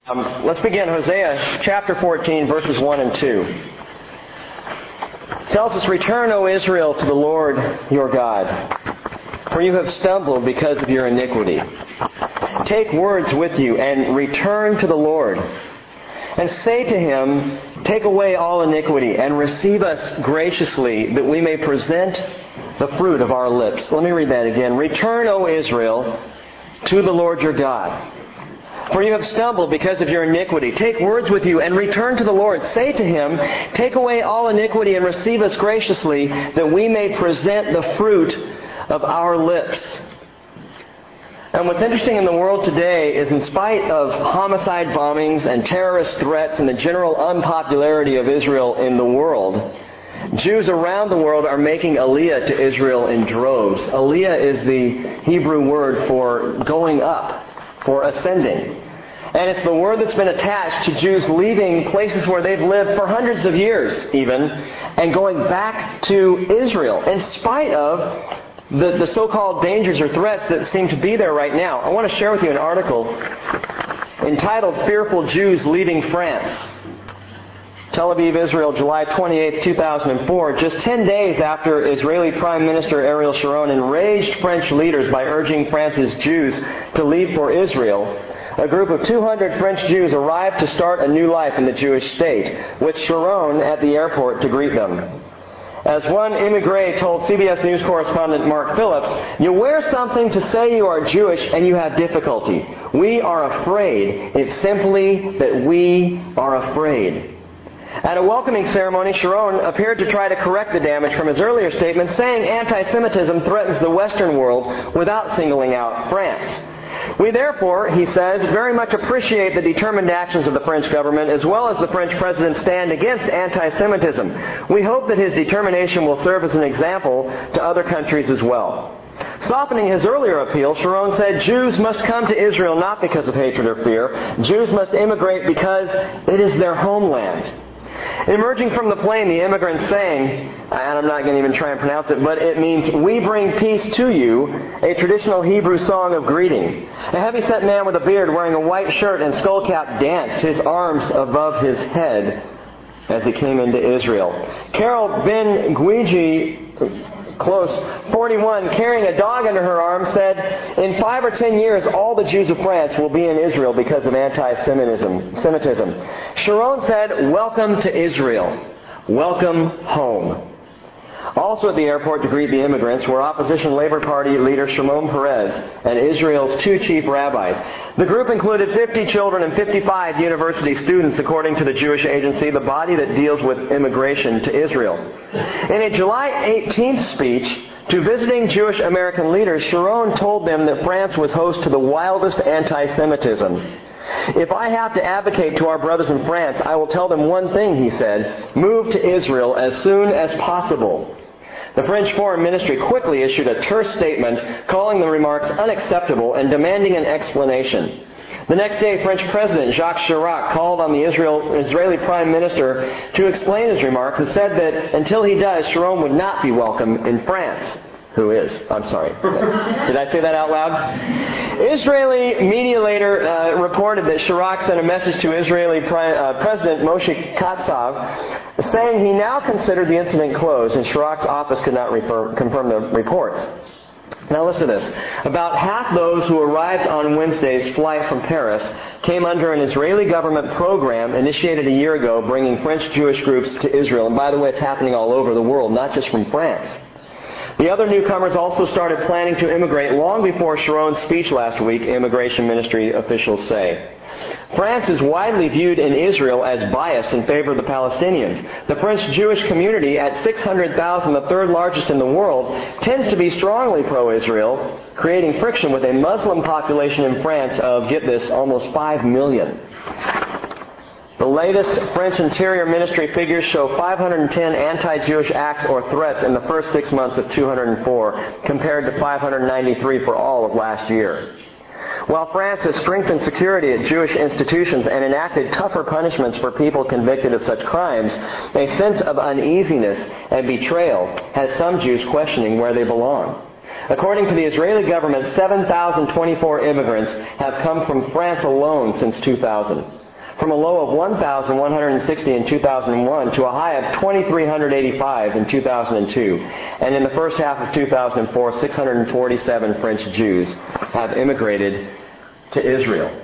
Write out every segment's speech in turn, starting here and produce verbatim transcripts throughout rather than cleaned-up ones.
Um, let's begin. Hosea chapter fourteen, verses one and two. It tells us, "Return, O Israel, to the Lord your God, for you have stumbled because of your iniquity. Take words with you and return to the Lord, and say to him, take away all iniquity and receive us graciously, that we may present the fruit of our lips." Let me read that again. "Return, O Israel, to the Lord your God. For you have stumbled because of your iniquity. Take words with you and return to the Lord. Say to him, take away all iniquity and receive us graciously, that we may present the fruit of our lips." And what's interesting in the world today is, in spite of homicide bombings and terrorist threats and the general unpopularity of Israel in the world, Jews around the world are making aliyah to Israel in droves. Aliyah is the Hebrew word for going up, for ascending. And it's the word that's been attached to Jews leaving places where they've lived for hundreds of years even, and going back to Israel, in spite of the, the so-called dangers or threats that seem to be there right now. I want to share with you an article entitled "Fearful Jews Leaving France." Tel Aviv, Israel, July twenty-eighth, two thousand four, just ten days after Israeli Prime Minister Ariel Sharon enraged French leaders by urging France's Jews to leave for Israel, a group of two hundred French Jews arrived to start a new life in the Jewish state, with Sharon at the airport to greet them. As one immigrant told C B S News correspondent Mark Phillips, "You wear something to say you are Jewish and you have difficulty. We are afraid. It's simply that we are afraid." At a welcoming ceremony, Sharon appeared to try to correct the damage from his earlier statement, saying anti-Semitism threatens the Western world without singling out France. "We therefore," he says, "very much appreciate the determined actions of the French government as well as the French president's stand against anti-Semitism. We hope that his determination will serve as an example to other countries as well." Softening his earlier appeal, Sharon said, "Jews must come to Israel not because of hatred or fear. Jews must immigrate because it is their homeland." Emerging from the plane, the immigrant sang, and I'm not going to even try and pronounce it, but it means, "We bring peace to you," a traditional Hebrew song of greeting. A heavy-set man with a beard wearing a white shirt and skullcap danced, his arms above his head, as he came into Israel. Carol Ben Guigi, close, forty-one, carrying a dog under her arm, said, "In five or ten years, all the Jews of France will be in Israel because of anti-Semitism." Semitism. Sharon said, "Welcome to Israel. Welcome home." Also at the airport to greet the immigrants were opposition Labor Party leader Shimon Peres and Israel's two chief rabbis. The group included fifty children and fifty-five university students, according to the Jewish agency, the body that deals with immigration to Israel. In a July eighteenth speech to visiting Jewish American leaders, Sharon told them that France was host to the wildest anti-Semitism. "If I have to advocate to our brothers in France, I will tell them one thing," he said, "move to Israel as soon as possible." The French Foreign Ministry quickly issued a terse statement calling the remarks unacceptable and demanding an explanation. The next day, French President Jacques Chirac called on the Israel, Israeli Prime Minister to explain his remarks and said that until he does, Sharon would not be welcome in France. Who is? I'm sorry. Did I say that out loud? Israeli media later uh, reported that Chirac sent a message to Israeli Pri- uh, President Moshe Katsav saying he now considered the incident closed, and Chirac's office could not refer- confirm the reports. Now listen to this. About half those who arrived on Wednesday's flight from Paris came under an Israeli government program initiated a year ago bringing French Jewish groups to Israel. And by the way, it's happening all over the world, not just from France. The other newcomers also started planning to immigrate long before Sharon's speech last week, immigration ministry officials say. France is widely viewed in Israel as biased in favor of the Palestinians. The French Jewish community, at six hundred thousand, the third largest in the world, tends to be strongly pro-Israel, creating friction with a Muslim population in France of, get this, almost five million. The latest French Interior Ministry figures show five hundred ten anti-Jewish acts or threats in the first six months of two hundred four, compared to five hundred ninety-three for all of last year. While France has strengthened security at Jewish institutions and enacted tougher punishments for people convicted of such crimes, a sense of uneasiness and betrayal has some Jews questioning where they belong. According to the Israeli government, seven thousand twenty-four immigrants have come from France alone since two thousand. From a low of one thousand one hundred sixty in two thousand one to a high of two thousand three hundred eighty-five in two thousand two. And in the first half of two thousand four, six hundred forty-seven French Jews have immigrated to Israel.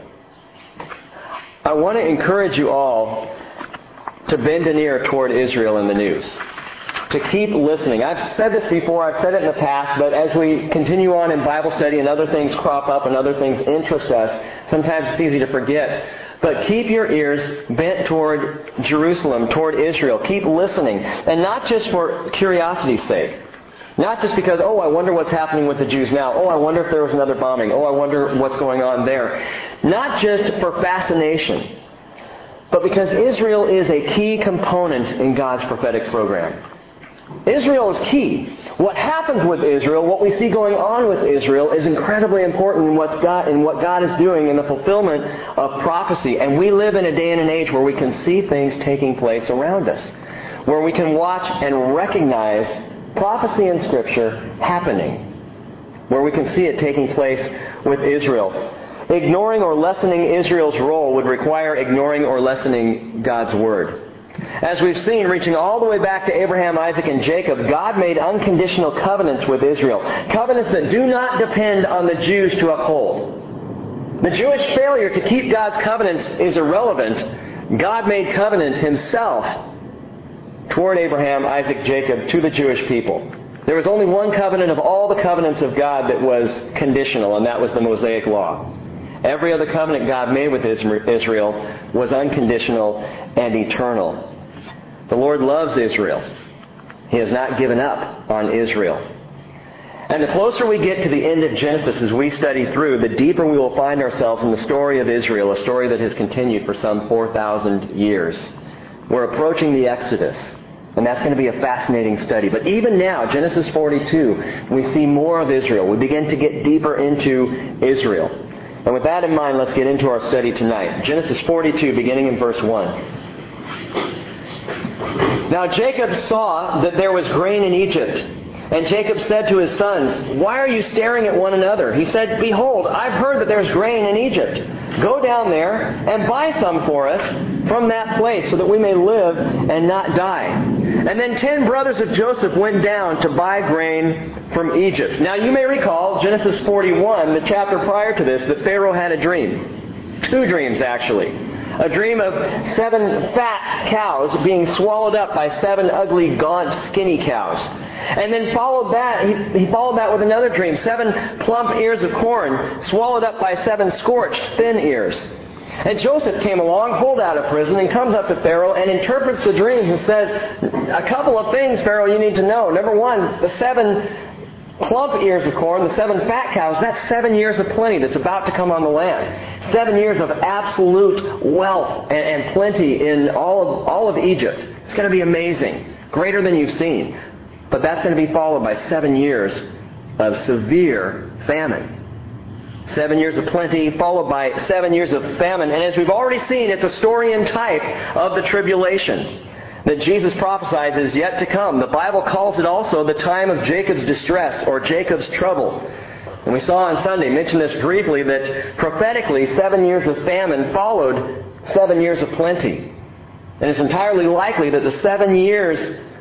I want to encourage you all to bend an ear toward Israel in the news. To keep listening. I've said this before, I've said it in the past, but as we continue on in Bible study and other things crop up and other things interest us, sometimes it's easy to forget. But keep your ears bent toward Jerusalem, toward Israel. Keep listening. And not just for curiosity's sake. Not just because, oh, I wonder what's happening with the Jews now. Oh, I wonder if there was another bombing. Oh, I wonder what's going on there. Not just for fascination, but because Israel is a key component in God's prophetic program. Israel is key. What happens with Israel, what we see going on with Israel, is incredibly important in, what's God, in what God is doing in the fulfillment of prophecy. And we live in a day and an age where we can see things taking place around us. Where we can watch and recognize prophecy in Scripture happening. Where we can see it taking place with Israel. Ignoring or lessening Israel's role would require ignoring or lessening God's Word. As we've seen, reaching all the way back to Abraham, Isaac, and Jacob, God made unconditional covenants with Israel. Covenants that do not depend on the Jews to uphold. The Jewish failure to keep God's covenants is irrelevant. God made covenant Himself toward Abraham, Isaac, Jacob, to the Jewish people. There was only one covenant of all the covenants of God that was conditional, and that was the Mosaic Law. Every other covenant God made with Israel was unconditional and eternal. The Lord loves Israel. He has not given up on Israel. And the closer we get to the end of Genesis as we study through, the deeper we will find ourselves in the story of Israel, a story that has continued for some four thousand years. We're approaching the Exodus, and that's going to be a fascinating study. But even now, Genesis forty-two, we see more of Israel. We begin to get deeper into Israel. And with that in mind, let's get into our study tonight. Genesis forty-two, beginning in verse one. Now Jacob saw that there was grain in Egypt. And Jacob said to his sons, "Why are you staring at one another?" He said, "Behold, I've heard that there's grain in Egypt. Go down there and buy some for us from that place so that we may live and not die." And then ten brothers of Joseph went down to buy grain from Egypt. Now you may recall, Genesis forty-one, the chapter prior to this, that Pharaoh had a dream. Two dreams, actually. A dream of seven fat cows being swallowed up by seven ugly, gaunt, skinny cows. And then followed that, he, he followed that with another dream. Seven plump ears of corn swallowed up by seven scorched, thin ears. And Joseph came along, pulled out of prison, and comes up to Pharaoh and interprets the dreams and says, a couple of things, Pharaoh, you need to know. Number one, the seven plump ears of corn, the seven fat cows, that's seven years of plenty that's about to come on the land. Seven years of absolute wealth and, and plenty in all of, all of Egypt. It's going to be amazing. Greater than you've seen. But that's going to be followed by seven years of severe famine. Seven years of plenty, followed by seven years of famine. And as we've already seen, it's a story and type of the tribulation that Jesus prophesies is yet to come. The Bible calls it also the time of Jacob's distress or Jacob's trouble. And we saw on Sunday, mentioned this briefly, that prophetically seven years of famine followed seven years of plenty. And it's entirely likely that the seven years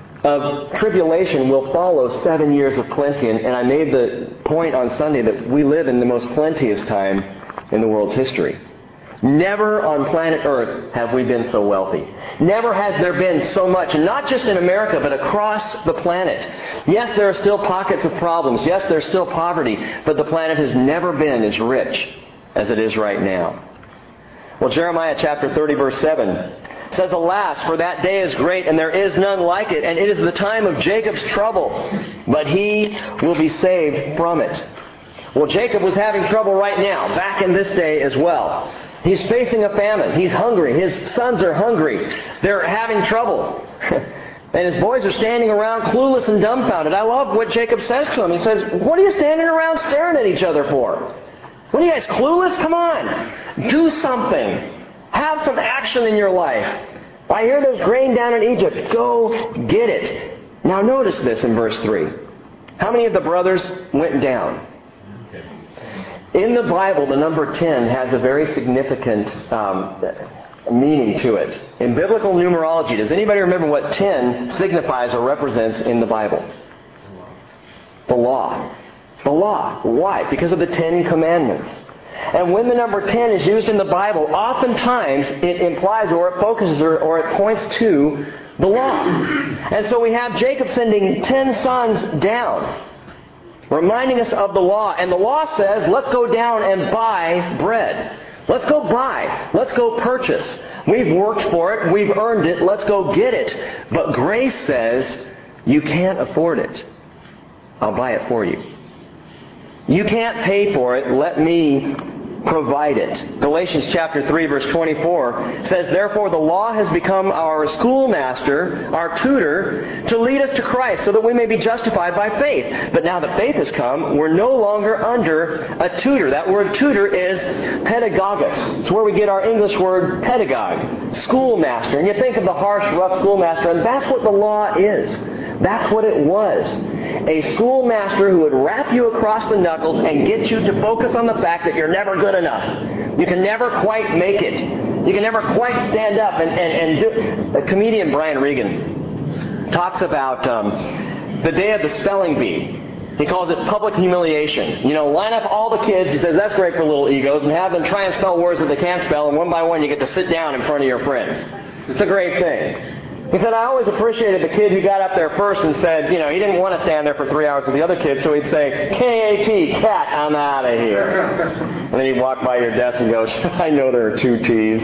of tribulation will follow seven years of plenty. And, and I made the point on Sunday that we live in the most plenteous time in the world's history. Never on planet Earth have we been so wealthy. Never has there been so much, and not just in America, but across the planet. Yes, there are still pockets of problems. Yes, there's still poverty, but the planet has never been as rich as it is right now. Well, Jeremiah chapter thirty, verse seven says, "Alas, for that day is great, and there is none like it, and it is the time of Jacob's trouble, but he will be saved from it." Well, Jacob was having trouble right now, back in this day as well. He's facing a famine. He's hungry. His sons are hungry. They're having trouble. And his boys are standing around clueless and dumbfounded. I love what Jacob says to them. He says, "What are you standing around staring at each other for? What are you guys, clueless? Come on. Do something. Have some action in your life. I hear there's grain down in Egypt. Go get it." Now notice this in verse three. How many of the brothers went down? In the Bible, the number ten has a very significant um, meaning to it. In biblical numerology, does anybody remember what ten signifies or represents in the Bible? The law. The law. Why? Because of the Ten Commandments. And when the number ten is used in the Bible, oftentimes it implies or it focuses or, or it points to the law. And so we have Jacob sending ten sons down, reminding us of the law. And the law says, let's go down and buy bread. Let's go buy. Let's go purchase. We've worked for it. We've earned it. Let's go get it. But grace says, you can't afford it. I'll buy it for you. You can't pay for it. Let me provide it. Galatians chapter three verse twenty-four says, therefore the law has become our schoolmaster, our tutor, to lead us to Christ so that we may be justified by faith. But now that faith has come, we're no longer under a tutor. That word tutor is pedagogus. It's where we get our English word pedagogue, schoolmaster. And you think of the harsh, rough schoolmaster, and that's what the law is. That's what it was. A schoolmaster who would wrap you across the knuckles and get you to focus on the fact that you're never good enough. You can never quite make it. You can never quite stand up and, and, and do... The comedian Brian Regan talks about um, the day of the spelling bee. He calls it public humiliation. You know, line up all the kids, he says that's great for little egos, and have them try and spell words that they can't spell, and one by one you get to sit down in front of your friends. It's a great thing. He said, I always appreciated the kid who got up there first and said, you know, he didn't want to stand there for three hours with the other kids, so he'd say, K A T, cat, I'm out of here. And then he'd walk by your desk and go, I know there are two T's.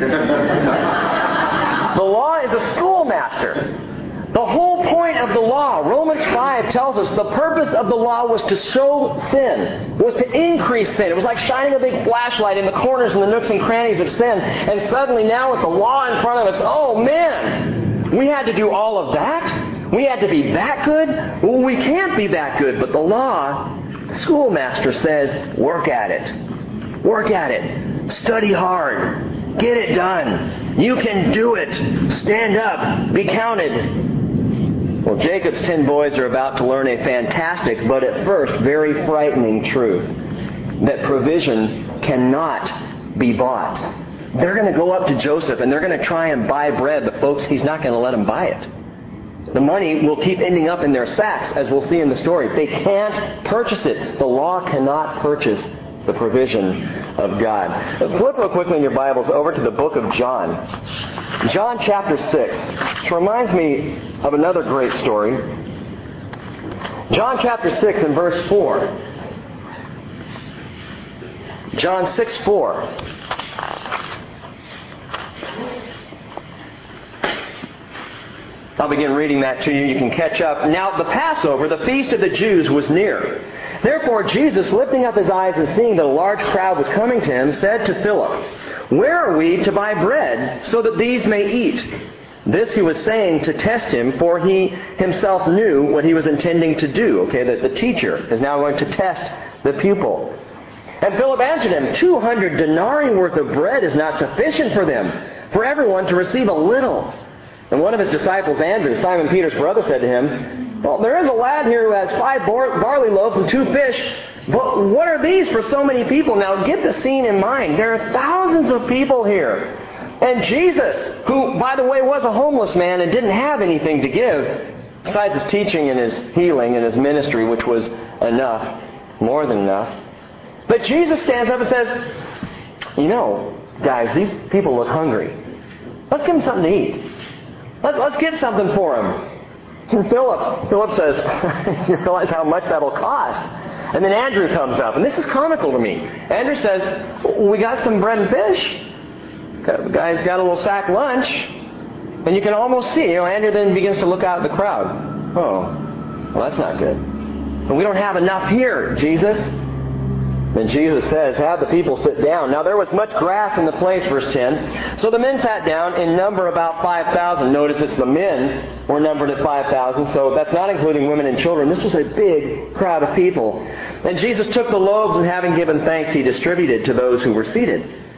The law is a schoolmaster. The whole point of the law, Romans five tells us the purpose of the law was to show sin, was to increase sin. It was like shining a big flashlight in the corners and the nooks and crannies of sin. And suddenly now with the law in front of us, oh man, we had to do all of that? We had to be that good? Well, we can't be that good. But the law, the schoolmaster says, work at it. Work at it. Study hard. Get it done. You can do it. Stand up. Be counted. Well, Jacob's ten boys are about to learn a fantastic, but at first very frightening truth. That provision cannot be bought. They're going to go up to Joseph and they're going to try and buy bread, but folks, he's not going to let them buy it. The money will keep ending up in their sacks, as we'll see in the story. They can't purchase it. The law cannot purchase the provision of God. Flip real quickly in your Bibles over to the book of John. John chapter six. Which reminds me of another great story. John chapter six and verse four. John six four. I'll begin reading that to you. You can catch up. Now the Passover, the feast of the Jews, was near. Therefore Jesus, lifting up his eyes and seeing that a large crowd was coming to him, said to Philip, where are we to buy bread so that these may eat? This he was saying to test him, for he himself knew what he was intending to do. Okay, that the teacher is now going to test the pupil. And Philip answered him, two hundred denarii worth of bread is not sufficient for them, for everyone to receive a little. And one of his disciples, Andrew, Simon Peter's brother, said to him, well, there is a lad here who has five bar- barley loaves and two fish, but what are these for so many people? Now get the scene in mind. There are thousands of people here. And Jesus, who, by the way, was a homeless man and didn't have anything to give, besides his teaching and his healing and his ministry, which was enough, more than enough. But Jesus stands up and says, you know, guys, these people look hungry. Let's give them something to eat. Let, let's get something for him. And Philip, Philip says, you realize how much that'll cost. And then Andrew comes up, and this is comical to me. Andrew says, we got some bread and fish. The guy's got a little sack lunch. And you can almost see, you know, Andrew then begins to look out at the crowd. Oh, well, that's not good. And we don't have enough here, Jesus. Then Jesus says, have the people sit down. Now there was much grass in the place, verse ten. So the men sat down, in number about five thousand. Notice it's the men were numbered at five thousand, so that's not including women and children. This was a big crowd of people. And Jesus took the loaves, and having given thanks, he distributed to those who were seated.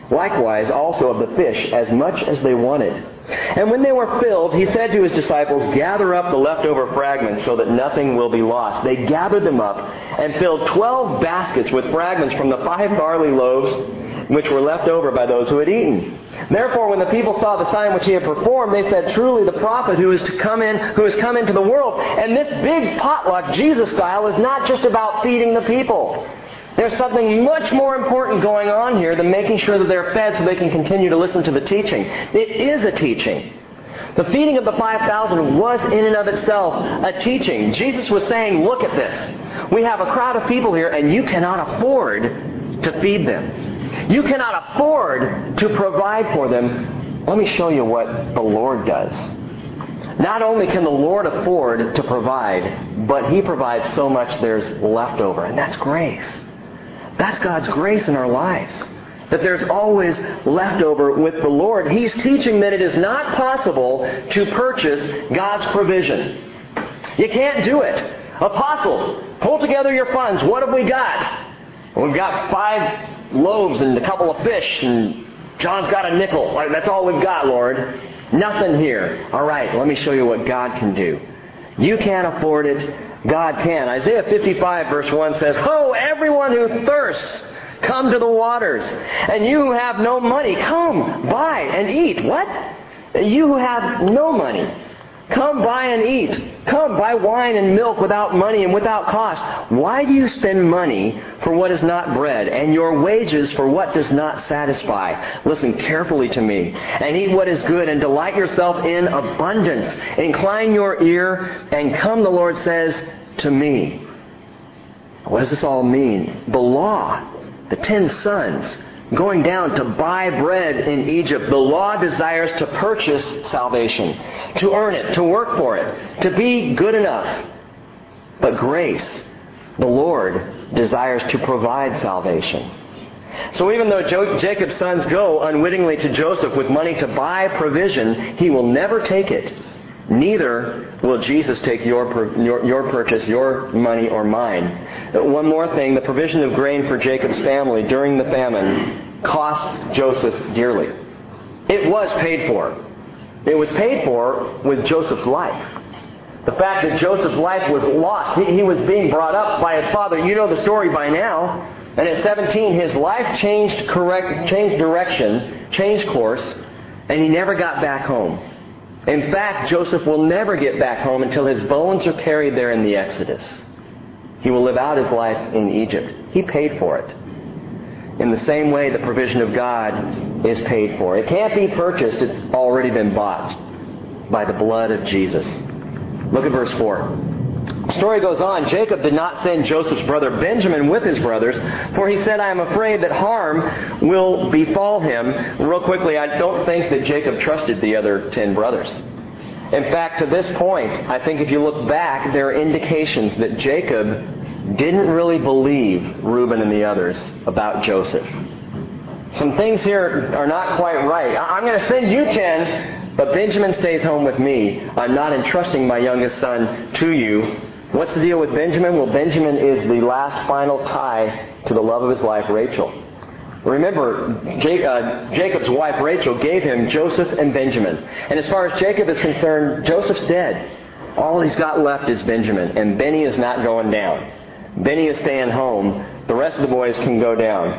Likewise also of the fish, as much as they wanted. And when they were filled, he said to his disciples, gather up the leftover fragments so that nothing will be lost. They gathered them up and filled twelve baskets with fragments from the five barley loaves which were left over by those who had eaten. Therefore, when the people saw the sign which he had performed, they said, truly the prophet who is to come in, who has come into the world. And this big potluck, Jesus style, is not just about feeding the people. There's something much more important going on here than making sure that they're fed so they can continue to listen to the teaching. It is a teaching. The feeding of the five thousand was in and of itself a teaching. Jesus was saying, look at this. We have a crowd of people here and you cannot afford to feed them. You cannot afford to provide for them. Let me show you what the Lord does. Not only can the Lord afford to provide, but He provides so much there's left over. And that's grace. That's God's grace in our lives. That there's always leftover with the Lord. He's teaching that it is not possible to purchase God's provision. You can't do it. Apostles, pull together your funds. What have we got? We've got five loaves and a couple of fish, and John's got a nickel. That's all we've got, Lord. Nothing here. All right, let me show you what God can do. You can't afford it. God can. Isaiah fifty-five verse one says, ho, everyone who thirsts, come to the waters. And you who have no money, come, buy and eat. What? You who have no money, come buy and eat. Come buy wine and milk without money and without cost. Why do you spend money for what is not bread, and your wages for what does not satisfy? Listen carefully to me, and eat what is good, and delight yourself in abundance. Incline your ear, and come, the Lord says, to me. What does this all mean? The law, the ten sons, going down to buy bread in Egypt. The law desires to purchase salvation, to earn it, to work for it, to be good enough. But grace, the Lord, desires to provide salvation. So even though jo- Jacob's sons go unwittingly to Joseph with money to buy provision, he will never take it. Neither will Jesus take your, your, your purchase, your money, or mine. One more thing, the provision of grain for Jacob's family during the famine cost Joseph dearly. It was paid for. It was paid for with Joseph's life. The fact that Joseph's life was lost, he, he was being brought up by his father. You know the story by now. And at seventeen, his life changed correct, changed direction, changed course, and he never got back home. In fact, Joseph will never get back home until his bones are carried there in the Exodus. He will live out his life in Egypt. He paid for it. In the same way, the provision of God is paid for. It can't be purchased. It's already been bought by the blood of Jesus. Look at verse four. The story goes on. Jacob did not send Joseph's brother Benjamin with his brothers, for he said, I am afraid that harm will befall him. Real quickly, I don't think that Jacob trusted the other ten brothers. In fact, to this point, I think if you look back, there are indications that Jacob didn't really believe Reuben and the others about Joseph. Some things here are not quite right. I'm going to send you ten, but Benjamin stays home with me. I'm not entrusting my youngest son to you. What's the deal with Benjamin? Well, Benjamin is the last final tie to the love of his life, Rachel. Remember, Jacob's wife, Rachel, gave him Joseph and Benjamin. And as far as Jacob is concerned, Joseph's dead. All he's got left is Benjamin. And Benny is not going down. Benny is staying home. The rest of the boys can go down.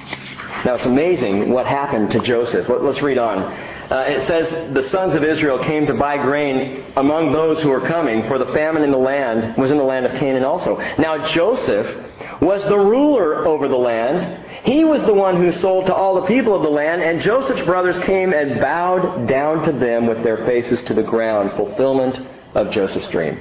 Now, it's amazing what happened to Joseph. Let's read on. Uh, it says, the sons of Israel came to buy grain among those who were coming, for the famine in the land was in the land of Canaan also. Now Joseph was the ruler over the land. He was the one who sold to all the people of the land, and Joseph's brothers came and bowed down to them with their faces to the ground, fulfillment of Joseph's dream.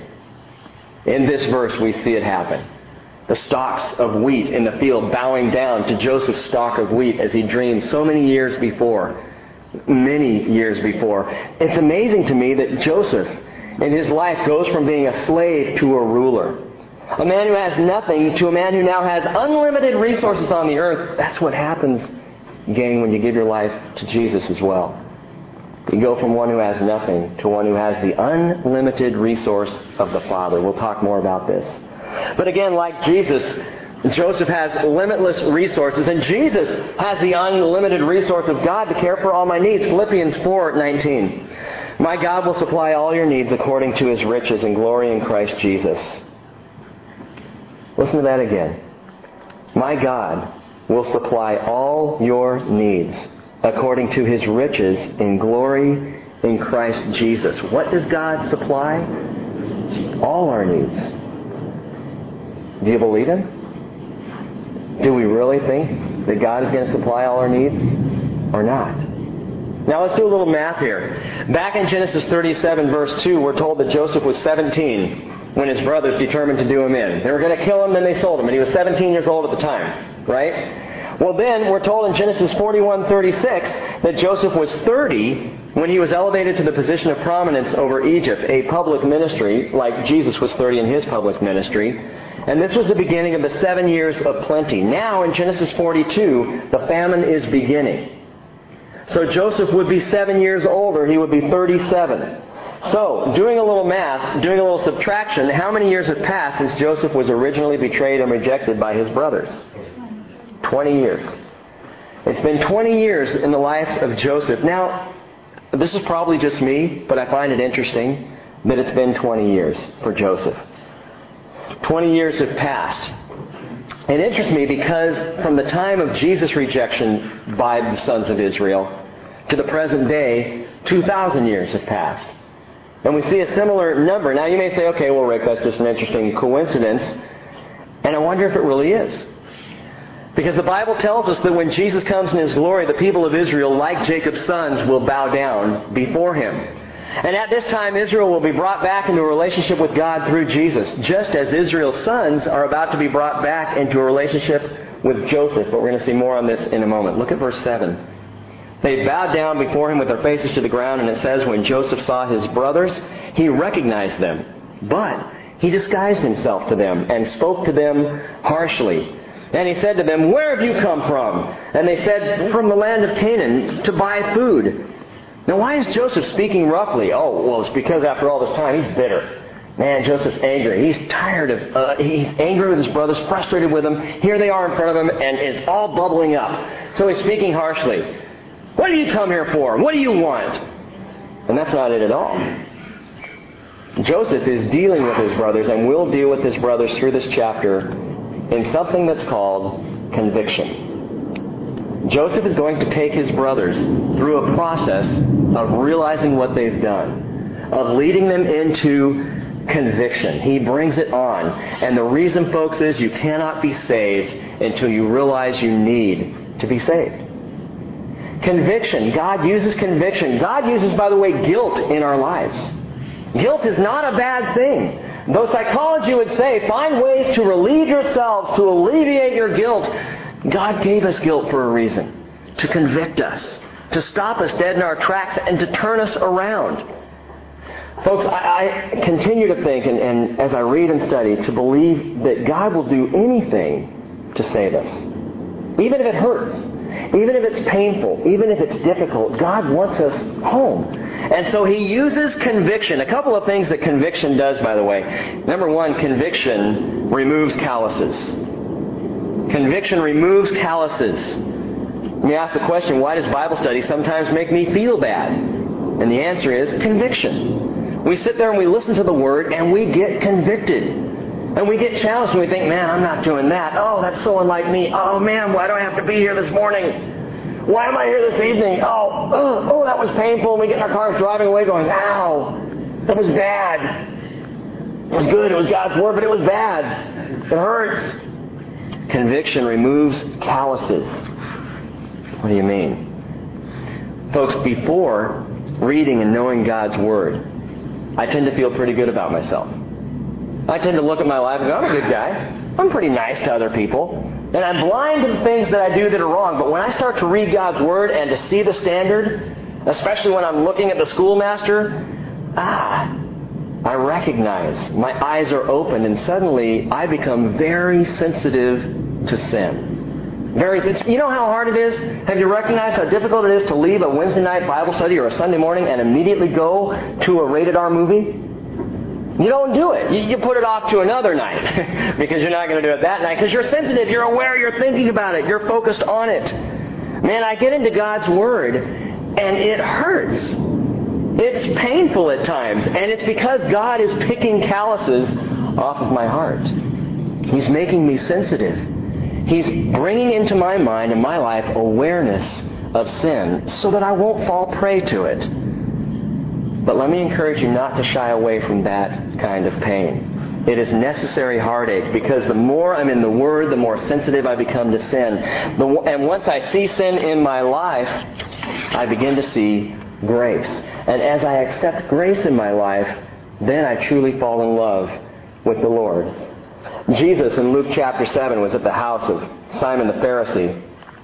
In this verse we see it happen. The stalks of wheat in the field bowing down to Joseph's stalk of wheat as he dreamed so many years before. Many years before. It's amazing to me that Joseph in his life goes from being a slave to a ruler. A man who has nothing to a man who now has unlimited resources on the earth. That's what happens, gang, when you give your life to Jesus as well. You go from one who has nothing to one who has the unlimited resource of the Father. We'll talk more about this. But again, like Jesus, Joseph has limitless resources, and Jesus has the unlimited resource of God to care for all my needs. Philippians four nineteen. My God will supply all your needs according to His riches and glory in Christ Jesus. Listen to that again. My God will supply all your needs according to His riches in glory in Christ Jesus. What does God supply? All our needs. Do you believe Him? Do we really think that God is going to supply all our needs or not? Now let's do a little math here. Back in Genesis thirty-seven verse two, we're told that Joseph was seventeen when his brothers determined to do him in. They were going to kill him, then they sold him, and he was seventeen years old at the time, right? Well then, we're told in Genesis forty-one thirty-six that Joseph was thirty when he was elevated to the position of prominence over Egypt, a public ministry, like Jesus was thirty in His public ministry. And this was the beginning of the seven years of plenty. Now in Genesis forty-two, the famine is beginning. So Joseph would be seven years older. He would be thirty-seven. So, doing a little math, doing a little subtraction, how many years have passed since Joseph was originally betrayed and rejected by his brothers? Twenty years. It's been twenty years in the life of Joseph. Now, this is probably just me, but I find it interesting that it's been twenty years for Joseph. twenty years have passed. It interests me because from the time of Jesus' rejection by the sons of Israel to the present day, two thousand years have passed. And we see a similar number. Now you may say, okay, well Rick, that's just an interesting coincidence. And I wonder if it really is. Because the Bible tells us that when Jesus comes in His glory, the people of Israel, like Jacob's sons, will bow down before Him. And at this time, Israel will be brought back into a relationship with God through Jesus, just as Israel's sons are about to be brought back into a relationship with Joseph. But we're going to see more on this in a moment. Look at verse seven. They bowed down before him with their faces to the ground, and it says, when Joseph saw his brothers, he recognized them. But he disguised himself to them and spoke to them harshly. And he said to them, where have you come from? And they said, from the land of Canaan, to buy food. Now why is Joseph speaking roughly? Oh, well, it's because after all this time, he's bitter. Man, Joseph's angry. He's tired of, uh, he's angry with his brothers, frustrated with them. Here they are in front of him, and it's all bubbling up. So he's speaking harshly. What do you come here for? What do you want? And that's not it at all. Joseph is dealing with his brothers, and will deal with his brothers through this chapter in something that's called conviction. Joseph is going to take his brothers through a process of realizing what they've done, of leading them into conviction. He brings it on. And the reason, folks, is you cannot be saved until you realize you need to be saved. Conviction. God uses conviction. God uses, by the way, guilt in our lives. Guilt is not a bad thing. Though psychology would say, find ways to relieve yourself, to alleviate your guilt. God gave us guilt for a reason. To convict us. To stop us dead in our tracks and to turn us around. Folks, I, I continue to think, and, and as I read and study, to believe that God will do anything to save us. Even if it hurts. Even if it's painful, even if it's difficult, God wants us home. And so He uses conviction. A couple of things that conviction does, by the way. Number one, conviction removes calluses. Conviction removes calluses. Let me ask the question, why does Bible study sometimes make me feel bad? And the answer is conviction. We sit there and we listen to the Word and we get convicted. And we get challenged and we think, man, I'm not doing that. Oh, that's so unlike me. Oh, man, why do I have to be here this morning? Why am I here this evening? Oh, oh, oh, that was painful. And we get in our cars driving away going, ow, that was bad. It was good. It was God's Word, but it was bad. It hurts. Conviction removes calluses. What do you mean? Folks, before reading and knowing God's Word, I tend to feel pretty good about myself. I tend to look at my life and go, I'm a good guy. I'm pretty nice to other people. And I'm blind to the things that I do that are wrong. But when I start to read God's Word and to see the standard, especially when I'm looking at the schoolmaster, ah, I recognize. My eyes are open and suddenly I become very sensitive to sin. Very sensitive. You know how hard it is? Have you recognized how difficult it is to leave a Wednesday night Bible study or a Sunday morning and immediately go to a rated R movie? You don't do it. You, you put it off to another night because you're not going to do it that night because you're sensitive, you're aware, you're thinking about it, you're focused on it. Man, I get into God's Word and it hurts. It's painful at times, and it's because God is picking calluses off of my heart. He's making me sensitive. He's bringing into my mind and my life awareness of sin so that I won't fall prey to it. But let me encourage you not to shy away from that kind of pain. It is necessary heartache because the more I'm in the Word, the more sensitive I become to sin. And once I see sin in my life, I begin to see grace. And as I accept grace in my life, then I truly fall in love with the Lord. Jesus in Luke chapter seven was at the house of Simon the Pharisee.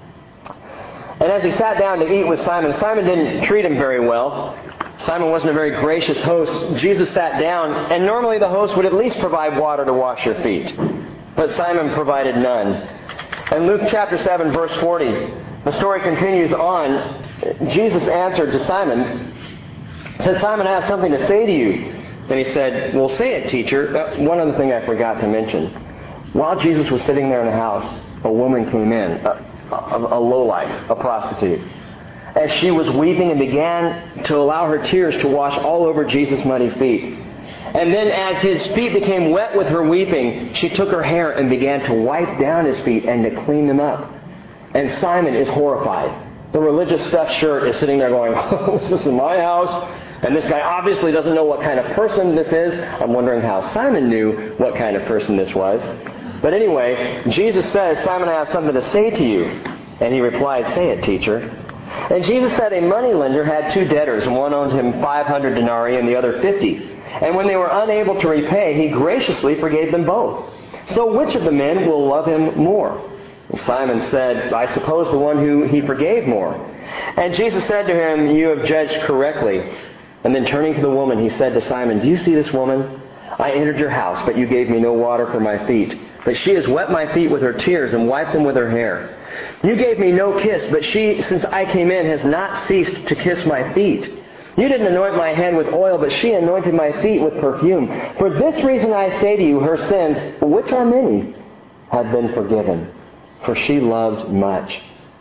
And as he sat down to eat with Simon, Simon didn't treat him very well. Simon wasn't a very gracious host. Jesus sat down, and normally the host would at least provide water to wash your feet. But Simon provided none. In Luke chapter seven, verse forty, the story continues on. Jesus answered to Simon, said, Simon, I have something to say to you. And he said, well, say it, teacher. Uh, one other thing I forgot to mention. While Jesus was sitting there in the house, a woman came in, a, a, a lowlife, a prostitute. As she was weeping and began to allow her tears to wash all over Jesus' muddy feet. And then as his feet became wet with her weeping, she took her hair and began to wipe down his feet and to clean them up. And Simon is horrified. The religious stuffed shirt is sitting there going, oh, this is my house. And this guy obviously doesn't know what kind of person this is. I'm wondering how Simon knew what kind of person this was. But anyway, Jesus says, Simon, I have something to say to you. And he replied, say it, teacher. And Jesus said a moneylender had two debtors, and one owed him five hundred denarii and the other fifty. And when they were unable to repay, he graciously forgave them both. So which of the men will love him more? And Simon said, I suppose the one who he forgave more. And Jesus said to him, you have judged correctly. And then turning to the woman, he said to Simon, do you see this woman? I entered your house, but you gave me no water for my feet. But she has wet my feet with her tears and wiped them with her hair. You gave me no kiss, but she, since I came in, has not ceased to kiss my feet. You didn't anoint my head with oil, but she anointed my feet with perfume. For this reason I say to you, her sins, which are many, have been forgiven. For she loved much.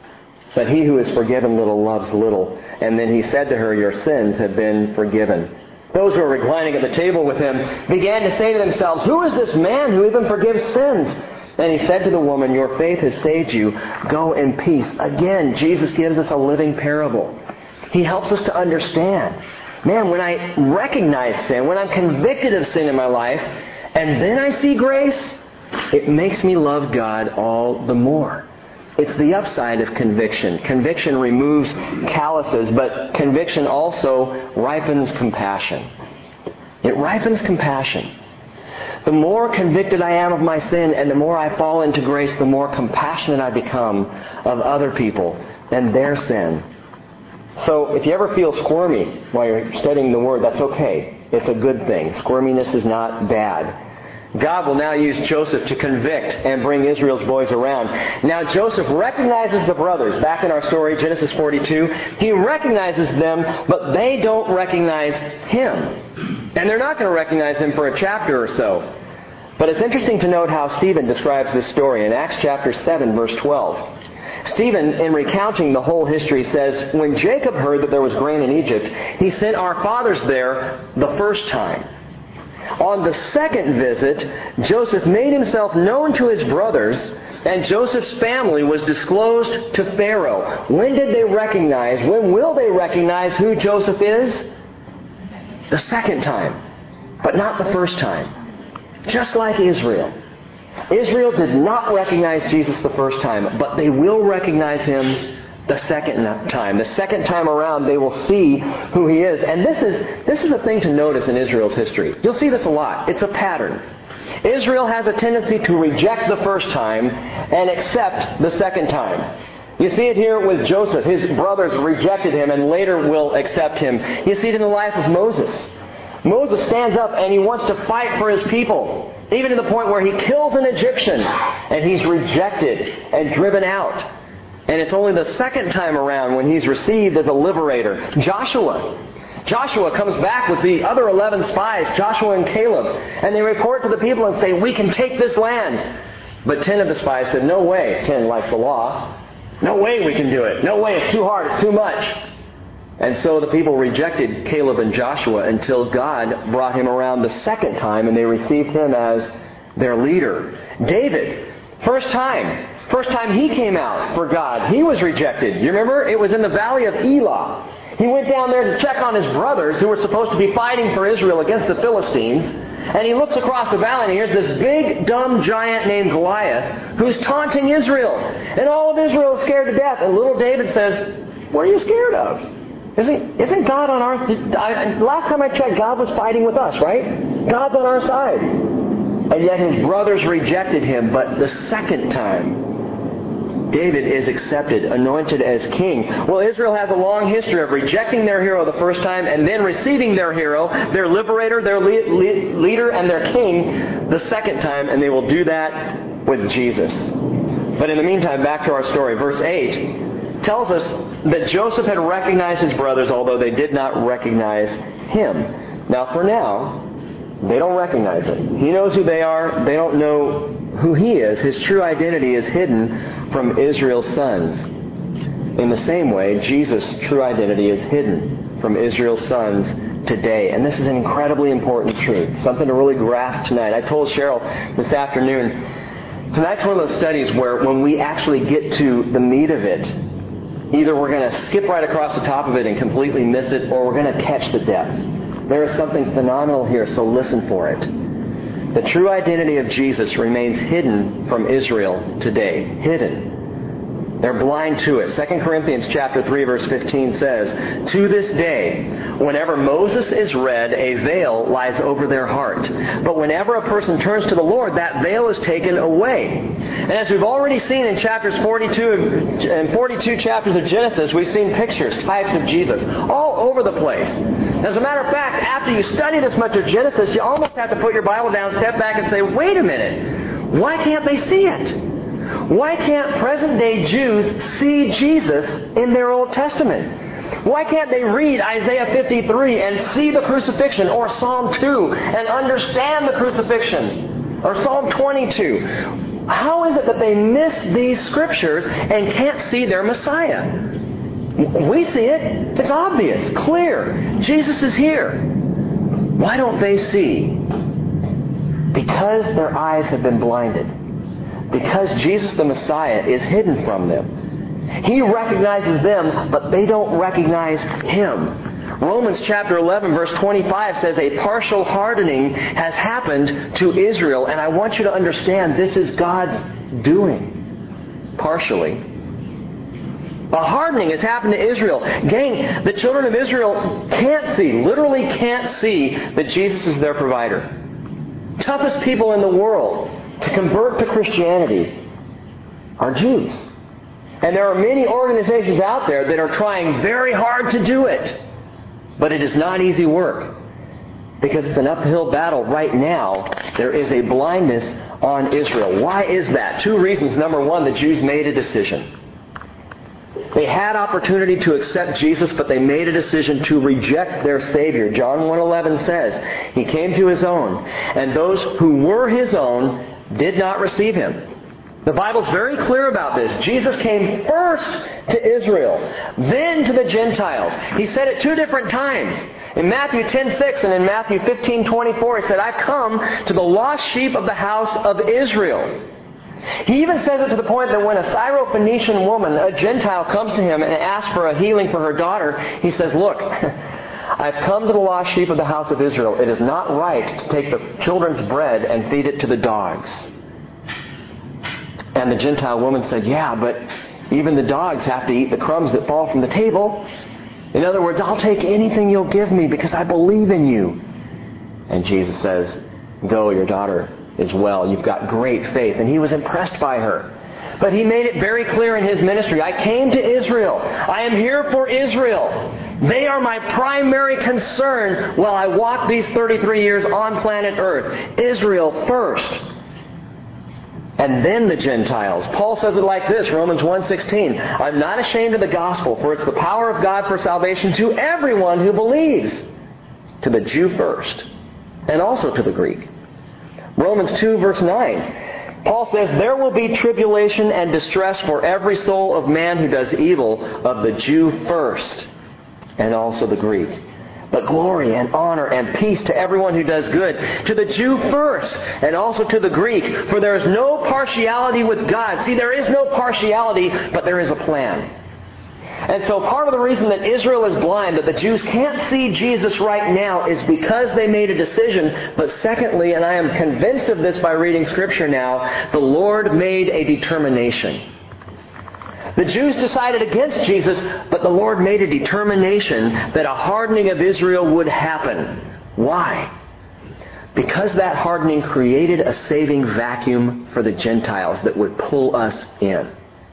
But he who is forgiven little loves little. And then he said to her, your sins have been forgiven. Those who were reclining at the table with him began to say to themselves, who is this man who even forgives sins? And he said to the woman, your faith has saved you. Go in peace. Again, Jesus gives us a living parable. He helps us to understand. Man, when I recognize sin, when I'm convicted of sin in my life, and then I see grace, it makes me love God all the more. It's the upside of conviction. Conviction removes calluses, but conviction also ripens compassion. It ripens compassion. The more convicted I am of my sin and the more I fall into grace, the more compassionate I become of other people and their sin. So if you ever feel squirmy while you're studying the Word, that's okay. It's a good thing. Squirminess is not bad. God will now use Joseph to convict and bring Israel's boys around. Now Joseph recognizes the brothers. Back in our story, Genesis forty-two, he recognizes them, but they don't recognize him. And they're not going to recognize him for a chapter or so. But it's interesting to note how Stephen describes this story in Acts chapter seven, verse twelve. Stephen, in recounting the whole history, says, when Jacob heard that there was grain in Egypt, he sent our fathers there the first time. On the second visit, Joseph made himself known to his brothers, and Joseph's family was disclosed to Pharaoh. When did they recognize, when will they recognize who Joseph is? The second time, but not the first time. Just like Israel. Israel did not recognize Jesus the first time, but they will recognize him the second time. The second time around, they will see who he is. And this is this is a thing to notice in Israel's history. You'll see this a lot. It's a pattern. Israel has a tendency to reject the first time and accept the second time. You see it here with Joseph. His brothers rejected him and later will accept him. You see it in the life of Moses. Moses stands up and he wants to fight for his people, even to the point where he kills an Egyptian and he's rejected and driven out. And it's only the second time around when he's received as a liberator. Joshua. Joshua comes back with the other eleven spies, Joshua and Caleb, and they report to the people and say, we can take this land. But ten of the spies said, no way. Ten likes the law. No way we can do it. No way, it's too hard, it's too much. And so the people rejected Caleb and Joshua until God brought him around the second time and they received him as their leader. David, first time. First time he came out for God, he was rejected. You remember? It was in the valley of Elah. He went down there to check on his brothers who were supposed to be fighting for Israel against the Philistines. And he looks across the valley and here's this big, dumb giant named Goliath who's taunting Israel. And all of Israel is scared to death. And little David says, what are you scared of? Isn't, isn't God on our... I, last time I checked, God was fighting with us, right? God's on our side. And yet his brothers rejected him. But the second time, David is accepted, anointed as king. Well, Israel has a long history of rejecting their hero the first time and then receiving their hero, their liberator, their le- le- leader, and their king the second time, and they will do that with Jesus. But in the meantime, back to our story. Verse eight tells us that Joseph had recognized his brothers, although they did not recognize him. Now, for now, they don't recognize him. He knows who they are. They don't know who he is. His true identity is hidden from Israel's sons. In the same way, Jesus' true identity is hidden from Israel's sons today. And this is an incredibly important truth, something to really grasp tonight. I told Cheryl this afternoon, tonight's one of those studies where when we actually get to the meat of it, either we're going to skip right across the top of it and completely miss it, or we're going to catch the depth. There is something phenomenal here, so listen for it. The true identity of Jesus remains hidden from Israel today. Hidden. They're blind to it. Second Corinthians chapter three, verse fifteen says, to this day, whenever Moses is read, a veil lies over their heart. But whenever a person turns to the Lord, that veil is taken away. And as we've already seen in chapters forty-two and forty-two chapters of Genesis, we've seen pictures, types of Jesus, all over the place. As a matter of fact, after you study this much of Genesis, you almost have to put your Bible down, step back, and say, wait a minute, why can't they see it? Why can't present-day Jews see Jesus in their Old Testament? Why can't they read Isaiah fifty-three and see the crucifixion, or Psalm two and understand the crucifixion, or Psalm twenty-two? How is it that they miss these scriptures and can't see their Messiah? We see it. It's obvious, clear. Jesus is here. Why don't they see? Because their eyes have been blinded. Because Jesus the Messiah is hidden from them. He recognizes them, but they don't recognize Him. Romans chapter eleven, verse twenty-five says a partial hardening has happened to Israel. And I want you to understand this is God's doing. Partially. A hardening has happened to Israel. Gang, the children of Israel can't see, literally can't see that Jesus is their provider. Toughest people in the world to convert to Christianity are Jews. And there are many organizations out there that are trying very hard to do it. But it is not easy work. Because it's an uphill battle right now. There is a blindness on Israel. Why is that? Two reasons. Number one, the Jews made a decision. They had opportunity to accept Jesus, but they made a decision to reject their Savior. John one eleven says, He came to His own, and those who were His own did not receive Him. The Bible's very clear about this. Jesus came first to Israel, then to the Gentiles. He said it two different times. In Matthew ten six and in Matthew fifteen twenty-four, He said, I've come to the lost sheep of the house of Israel. He even says it to the point that when a Syrophoenician woman, a Gentile, comes to Him and asks for a healing for her daughter, He says, look, I've come to the lost sheep of the house of Israel. It is not right to take the children's bread and feed it to the dogs. And the Gentile woman said, yeah, but even the dogs have to eat the crumbs that fall from the table. In other words, I'll take anything you'll give me because I believe in you. And Jesus says, go, your daughter is well. You've got great faith. And He was impressed by her. But He made it very clear in His ministry. I came to Israel. I am here for Israel. They are my primary concern while I walk these thirty-three years on planet Earth. Israel first. and then the Gentiles. Paul says it like this, Romans one sixteen, I'm not ashamed of the gospel, for it's the power of God for salvation to everyone who believes, to the Jew first, and also to the Greek. Romans two verse nine, Paul says, there will be tribulation and distress for every soul of man who does evil, of the Jew first, and also the Greek. But glory and honor and peace to everyone who does good, to the Jew first, and also to the Greek. For there is no partiality with God. See, there is no partiality, but there is a plan. And so part of the reason that Israel is blind, that the Jews can't see Jesus right now, is because they made a decision. But secondly, and I am convinced of this by reading Scripture now, the Lord made a determination. The Jews decided against Jesus, but the Lord made a determination that a hardening of Israel would happen. Why? Because that hardening created a saving vacuum for the Gentiles that would pull us in.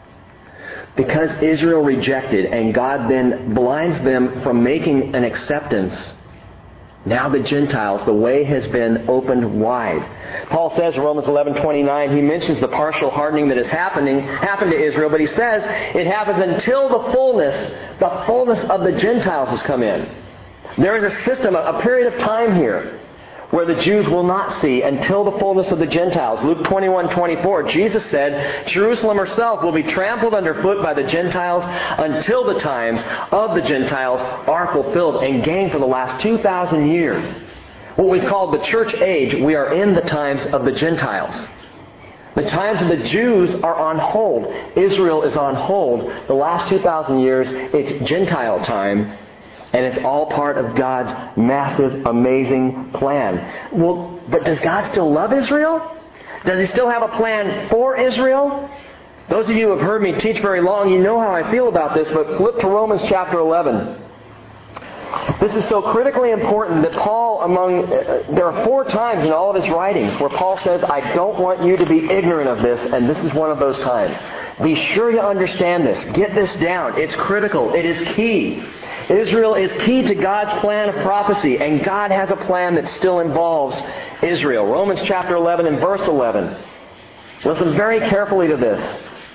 Because Israel rejected and God then blinds them from making an acceptance, now the Gentiles, the way has been opened wide. Paul says in Romans eleven twenty-nine, he mentions the partial hardening that is happening, happened to Israel, but he says it happens until the fullness, the fullness of the Gentiles has come in. There is a system, a period of time here, where the Jews will not see until the fullness of the Gentiles. Luke twenty-one twenty-four, Jesus said, Jerusalem herself will be trampled underfoot by the Gentiles until the times of the Gentiles are fulfilled. And gang, for the last two thousand years, what we've called the church age, we are in the times of the Gentiles. The times of the Jews are on hold. Israel is on hold. The last two thousand years, it's Gentile time. And it's all part of God's massive, amazing plan. Well, but does God still love Israel? Does He still have a plan for Israel? Those of you who have heard me teach very long, you know how I feel about this, but flip to Romans chapter eleven. This is so critically important that Paul, among, uh, there are four times in all of his writings where Paul says, I don't want you to be ignorant of this, and this is one of those times. Be sure you understand this. Get this down. It's critical. It is key. Israel is key to God's plan of prophecy, and God has a plan that still involves Israel. Romans chapter eleven and verse eleven. Listen very carefully to this.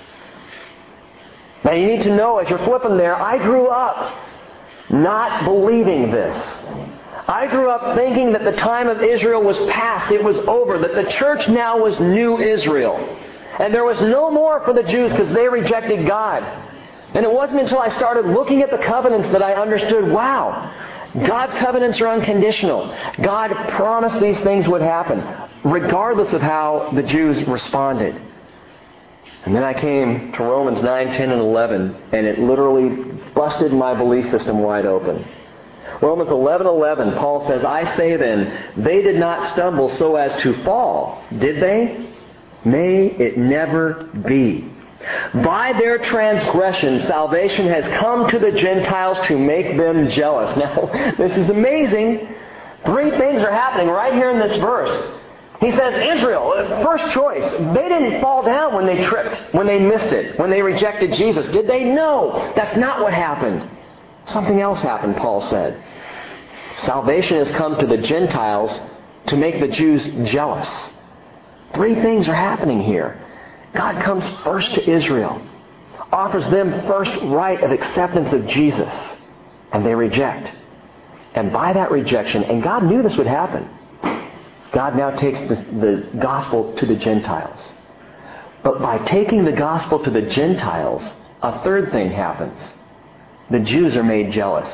Now you need to know, as you're flipping there, I grew up not believing this. I grew up thinking that the time of Israel was past, it was over, that the church now was new Israel. And there was no more for the Jews because they rejected God. And it wasn't until I started looking at the covenants that I understood, wow, God's covenants are unconditional. God promised these things would happen, regardless of how the Jews responded. And then I came to Romans nine, ten, and eleven, and it literally busted my belief system wide open. Romans eleven eleven, Paul says, I say then, they did not stumble so as to fall, did they? May it never be. By their transgression, salvation has come to the Gentiles to make them jealous. Now, this is amazing. Three things are happening right here in this verse. He says, Israel, first choice, they didn't fall down when they tripped, when they missed it, when they rejected Jesus. Did they? No. That's not what happened. Something else happened, Paul said. Salvation has come to the Gentiles to make the Jews jealous. Three things are happening here. God comes first to Israel, offers them first right of acceptance of Jesus, and they reject. And by that rejection, and God knew this would happen, God now takes the, the gospel to the Gentiles. But by taking the gospel to the Gentiles, a third thing happens. The Jews are made jealous,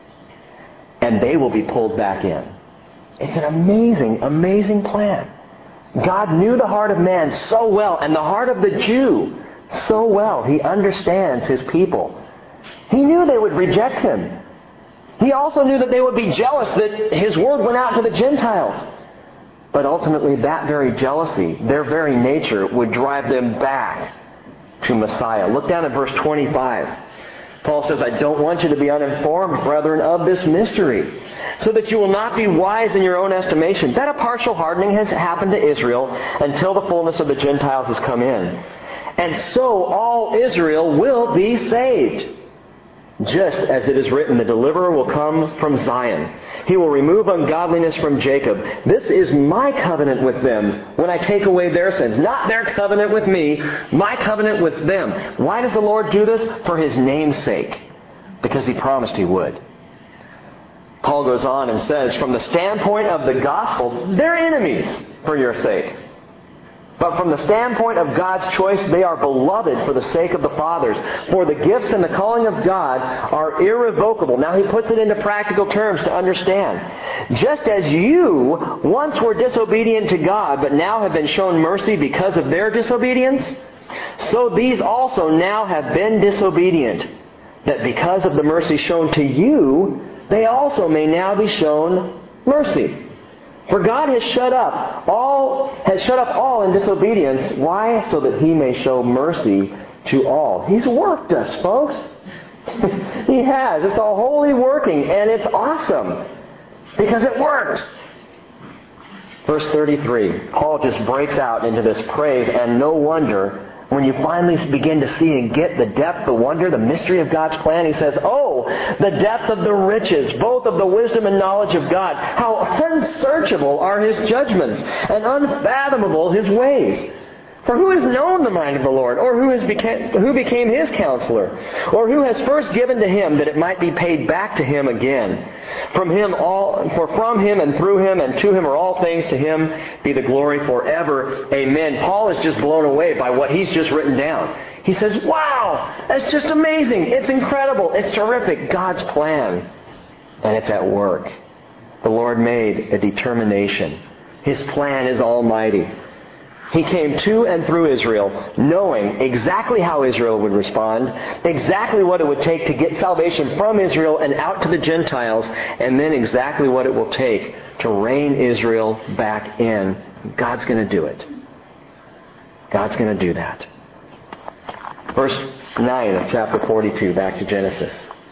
and they will be pulled back in. It's an amazing, amazing plan. God knew the heart of man so well, and the heart of the Jew so well. He understands His people. He knew they would reject Him. He also knew that they would be jealous that His word went out to the Gentiles. But ultimately, that very jealousy, their very nature, would drive them back to Messiah. Look down at verse twenty-five. Paul says, I don't want you to be uninformed, brethren, of this mystery, so that you will not be wise in your own estimation, that a partial hardening has happened to Israel until the fullness of the Gentiles has come in. And so all Israel will be saved. Just as it is written, the deliverer will come from Zion. He will remove ungodliness from Jacob. This is my covenant with them when I take away their sins. Not their covenant with me, my covenant with them. Why does the Lord do this? For His name's sake. Because He promised He would. Paul goes on and says, from the standpoint of the gospel, they're enemies for your sake. But from the standpoint of God's choice, they are beloved for the sake of the fathers. For the gifts and the calling of God are irrevocable. Now he puts it into practical terms to understand. Just as you once were disobedient to God, but now have been shown mercy because of their disobedience, so these also now have been disobedient, that because of the mercy shown to you, they also may now be shown mercy. For God has shut up all has shut up all in disobedience. Why? So that He may show mercy to all. He's worked us, folks. He has. It's all wholly working, and it's awesome because it worked. Verse thirty-three, Paul just breaks out into this praise, and no wonder when you finally begin to see and get the depth, the wonder, the mystery of God's plan. He says, oh, the depth of the riches, both of the wisdom and knowledge of God. How unsearchable are His judgments, and unfathomable His ways. For who has known the mind of the Lord? Or who has became, who became His counselor? Or who has first given to Him that it might be paid back to Him again? From Him all, for from Him and through Him and to Him are all things. To Him be the glory forever. Amen. Paul is just blown away by what he's just written down. He says, wow, that's just amazing. It's incredible. It's terrific. God's plan. And it's at work. The Lord made a determination. His plan is almighty. He came to and through Israel, knowing exactly how Israel would respond, exactly what it would take to get salvation from Israel and out to the Gentiles, and then exactly what it will take to rein Israel back in. God's going to do it. God's going to do that. Verse nine of chapter forty-two, back to Genesis.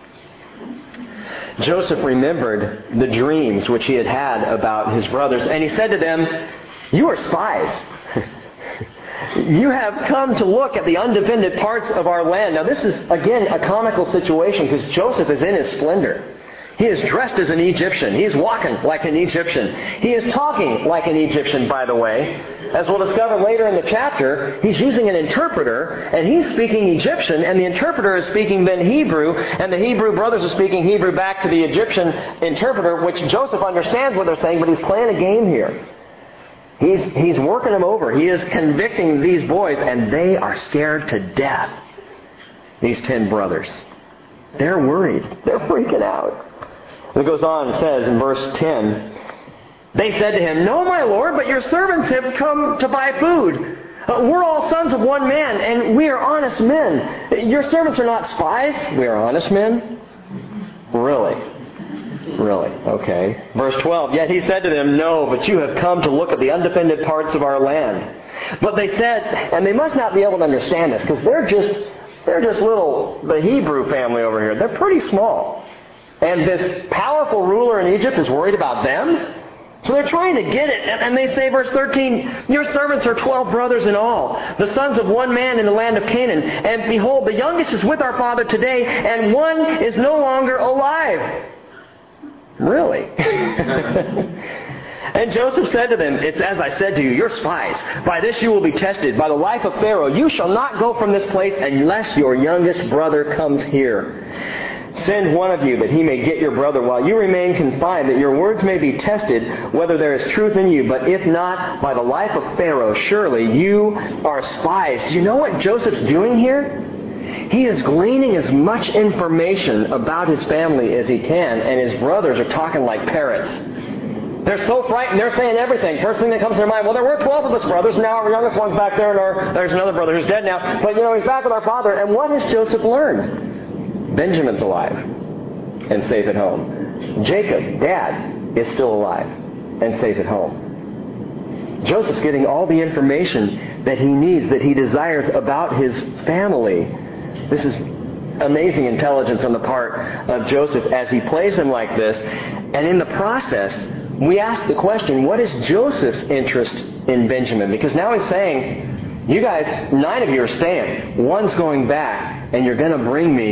Joseph remembered the dreams which he had had about his brothers, and he said to them, "You are spies. You have come to look at the undefended parts of our land." Now this is, again, a comical situation because Joseph is in his splendor. He is dressed as an Egyptian. He is walking like an Egyptian. He is talking like an Egyptian, by the way. As we'll discover later in the chapter, he's using an interpreter, and he's speaking Egyptian, and the interpreter is speaking then Hebrew, and the Hebrew brothers are speaking Hebrew back to the Egyptian interpreter, which Joseph understands what they're saying, but he's playing a game here. He's, he's working them over. He is convicting these boys, and they are scared to death. These ten brothers. They're worried. They're freaking out. It goes on and says in verse ten, they said to him, "No, my lord, but your servants have come to buy food. Uh, we're all sons of one man, and we are honest men. Your servants are not spies. We are honest men." Really? Really? Okay. Verse twelve, "Yet he said to them, 'No, but you have come to look at the undefended parts of our land.' But they said," and they must not be able to understand this, because they're just, they're just little, the Hebrew family over here. They're pretty small. And this powerful ruler in Egypt is worried about them. So they're trying to get it. And they say, verse thirteen, "Your servants are twelve brothers in all, the sons of one man in the land of Canaan. And behold, the youngest is with our father today, and one is no longer alive." Really? And Joseph said to them, "It's as I said to you, you're spies. By this you will be tested. By the life of Pharaoh, you shall not go from this place unless your youngest brother comes here. Send one of you that he may get your brother while you remain confined, that your words may be tested, whether there is truth in you. But if not, by the life of Pharaoh, surely you are spies." Do you know what Joseph's doing here? He is gleaning as much information about his family as he can, and his brothers are talking like parrots. They're so frightened, they're saying everything. First thing that comes to their mind, well, there were twelve of us brothers, now our youngest one's back there, and our, there's another brother who's dead now, but you know, he's back with our father. And what has Joseph learned? Benjamin's alive and safe at home. Jacob, Dad, is still alive and safe at home. Joseph's getting all the information that he needs, that he desires about his family. This is amazing intelligence on the part of Joseph as he plays him like this. And in the process, we ask the question, what is Joseph's interest in Benjamin? Because now he's saying, you guys, nine of you are staying. One's going back, and you're going to bring me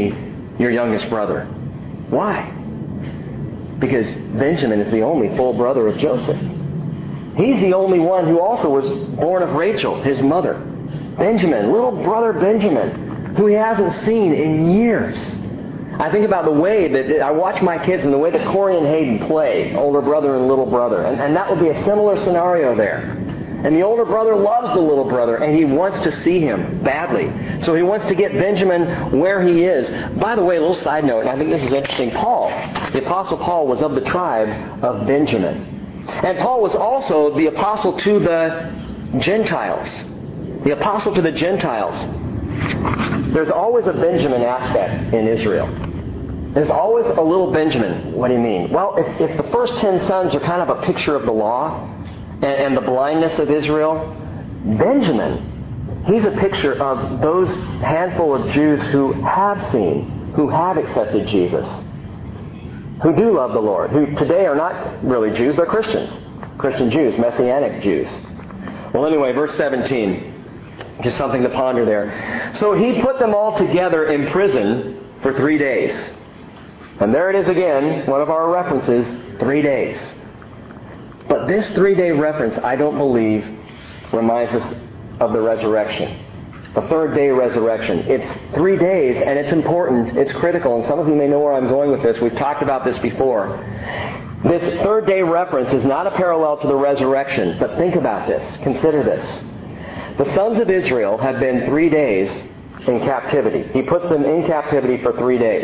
your youngest brother. Why? Because Benjamin is the only full brother of Joseph. He's the only one who also was born of Rachel, his mother. Benjamin, little brother Benjamin, who he hasn't seen in years. I think about the way that I watch my kids and the way that Corey and Hayden play, older brother and little brother. And, and that would be a similar scenario there. And the older brother loves the little brother, and he wants to see him badly. So he wants to get Benjamin where he is. By the way, a little side note, and I think this is interesting. Paul, the Apostle Paul, was of the tribe of Benjamin. And Paul was also the apostle to the Gentiles. The apostle to the Gentiles. There's always a Benjamin aspect in Israel. There's always a little Benjamin. What do you mean? Well, if, if the first ten sons are kind of a picture of the law, and the blindness of Israel, Benjamin, he's a picture of those handful of Jews who have seen, who have accepted Jesus, who do love the Lord, who today are not really Jews, they're Christians. Christian Jews, Messianic Jews. Well, anyway, verse seventeen, just something to ponder there. So he put them all together in prison for three days. And there it is again, one of our references, three days. But this three-day reference, I don't believe, reminds us of the resurrection. The third day resurrection. It's three days, and it's important. It's critical, and some of you may know where I'm going with this. We've talked about this before. This third day reference is not a parallel to the resurrection, but think about this. Consider this. The sons of Israel have been three days in captivity. He puts them in captivity for three days.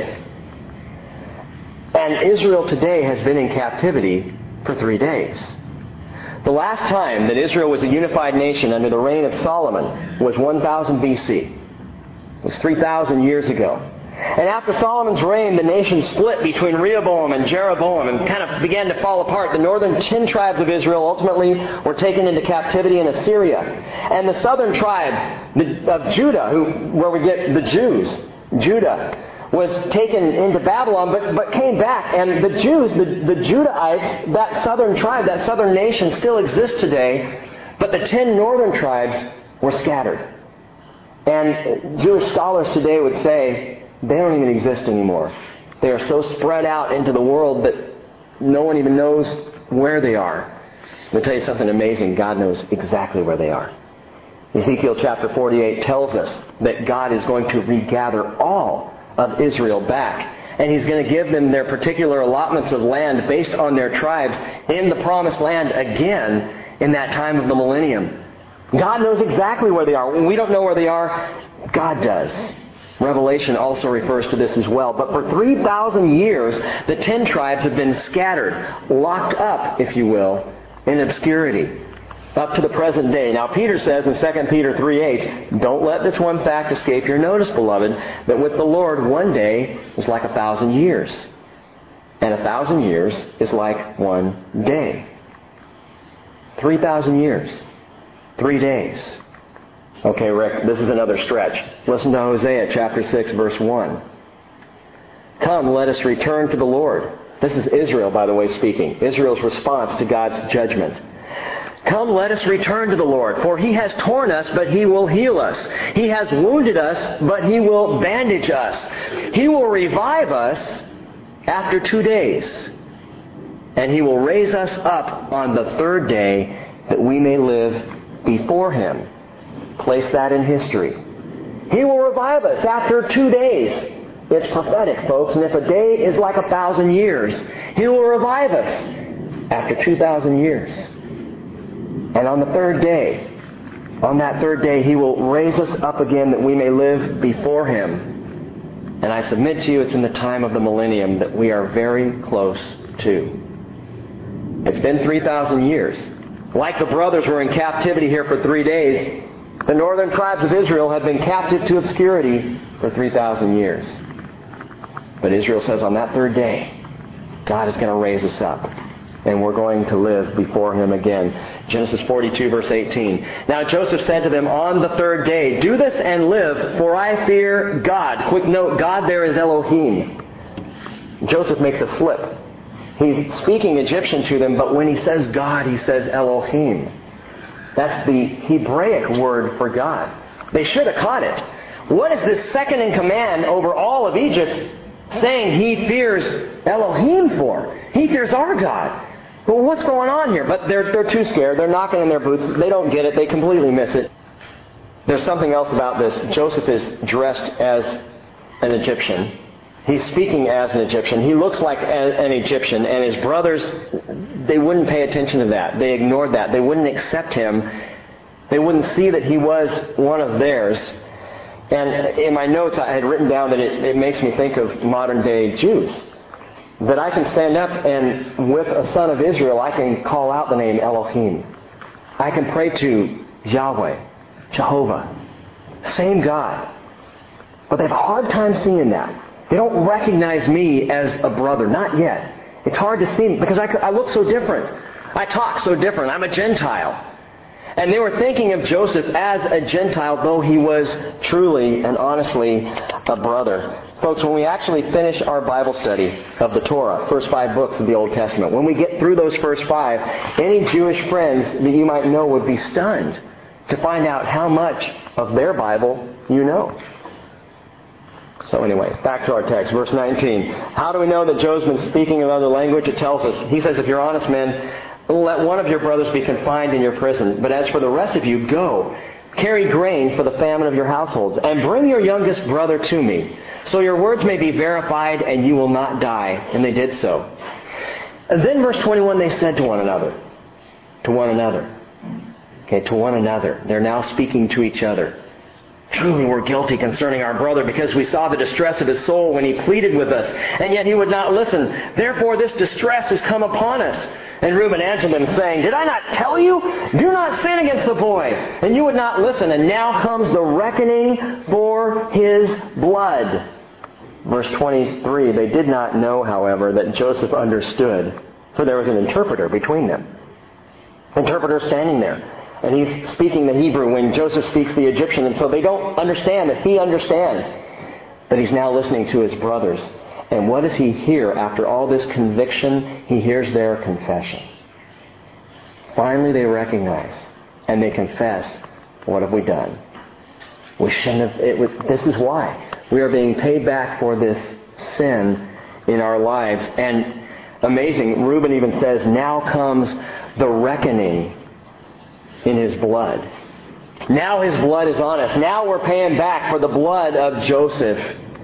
And Israel today has been in captivity for three days. The last time that Israel was a unified nation under the reign of Solomon was one thousand B C. It was three thousand years ago. And after Solomon's reign, the nation split between Rehoboam and Jeroboam and kind of began to fall apart. The northern ten tribes of Israel ultimately were taken into captivity in Assyria. And the southern tribe of Judah, who, where we get the Jews, Judah, was taken into Babylon, but, but came back. And the Jews, the, the Judahites, that southern tribe, that southern nation still exists today, but the ten northern tribes were scattered. And Jewish scholars today would say they don't even exist anymore. They are so spread out into the world that no one even knows where they are. Let me tell you something amazing. God knows exactly where they are. Ezekiel chapter forty-eight tells us that God is going to regather all of Israel back. And He's going to give them their particular allotments of land based on their tribes in the promised land again in that time of the millennium. God knows exactly where they are. When we don't know where they are, God does. Revelation also refers to this as well. But for three thousand years, the ten tribes have been scattered, locked up, if you will, in obscurity, up to the present day. Now, Peter says in Second Peter three eight, don't let this one fact escape your notice, beloved, that with the Lord one day is like a thousand years, and a thousand years is like one day. Three thousand years. Three days. Okay, Rick, this is another stretch. Listen to Hosea chapter six, verse one. Come, let us return to the Lord. This is Israel, by the way, speaking. Israel's response to God's judgment. Come, let us return to the Lord, for He has torn us, but He will heal us. He has wounded us, but He will bandage us. He will revive us after two days, and He will raise us up on the third day that we may live before Him. Place that in history. He will revive us after two days. It's prophetic, folks, and if a day is like a thousand years, He will revive us after two thousand years. And on the third day, on that third day, He will raise us up again that we may live before Him. And I submit to you, it's in the time of the millennium that we are very close to. It's been three thousand years. Like the brothers were in captivity here for three days, the northern tribes of Israel have been captive to obscurity for three thousand years. But Israel says on that third day, God is going to raise us up, and we're going to live before Him again. Genesis forty-two, verse eighteen. Now Joseph said to them on the third day, do this and live, for I fear God. Quick note, God there is Elohim. Joseph makes a slip. He's speaking Egyptian to them, but when he says God, he says Elohim. That's the Hebraic word for God. They should have caught it. What is this second in command over all of Egypt saying he fears Elohim for. He fears our God. Well, what's going on here? But they're, they're too scared. They're knocking in their boots. They don't get it. They completely miss it. There's something else about this. Joseph is dressed as an Egyptian. He's speaking as an Egyptian. He looks like an Egyptian, and his brothers, they wouldn't pay attention to that. They ignored that. They wouldn't accept him. They wouldn't see that he was one of theirs. And in my notes, I had written down that it, it makes me think of modern-day Jews. That I can stand up and with a son of Israel, I can call out the name Elohim. I can pray to Yahweh, Jehovah. Same God. But they have a hard time seeing that. They don't recognize me as a brother. Not yet. It's hard to see me because I, I look so different. I talk so different. I'm a Gentile. And they were thinking of Joseph as a Gentile, though he was truly and honestly a brother. Folks, when we actually finish our Bible study of the Torah, first five books of the Old Testament, when we get through those first five, any Jewish friends that you might know would be stunned to find out how much of their Bible you know. So anyway, back to our text, verse nineteen. How do we know that Joe's been speaking another language? It tells us, he says, if you're honest men, let one of your brothers be confined in your prison. But as for the rest of you, go, carry grain for the famine of your households, and bring your youngest brother to me, so your words may be verified and you will not die. And they did so. And then verse twenty-one, they said to one another, to one another, okay, to one another. They're now speaking to each other. Truly we're guilty concerning our brother because we saw the distress of his soul when he pleaded with us, and yet he would not listen. Therefore this distress has come upon us. And Reuben answered them, saying, did I not tell you? Do not sin against the boy. And you would not listen. And now comes the reckoning for his blood. Verse twenty-three, they did not know, however, that Joseph understood, for there was an interpreter between them. Interpreter standing there. And he's speaking the Hebrew when Joseph speaks the Egyptian. And so they don't understand that he understands that he's now listening to his brothers. And what does he hear after all this conviction? He hears their confession. Finally they recognize and they confess, what have we done? We shouldn't have. It was, this is why. We are being paid back for this sin in our lives. And amazing, Reuben even says, now comes the reckoning in his blood. Now his blood is on us. Now we're paying back for the blood of Joseph.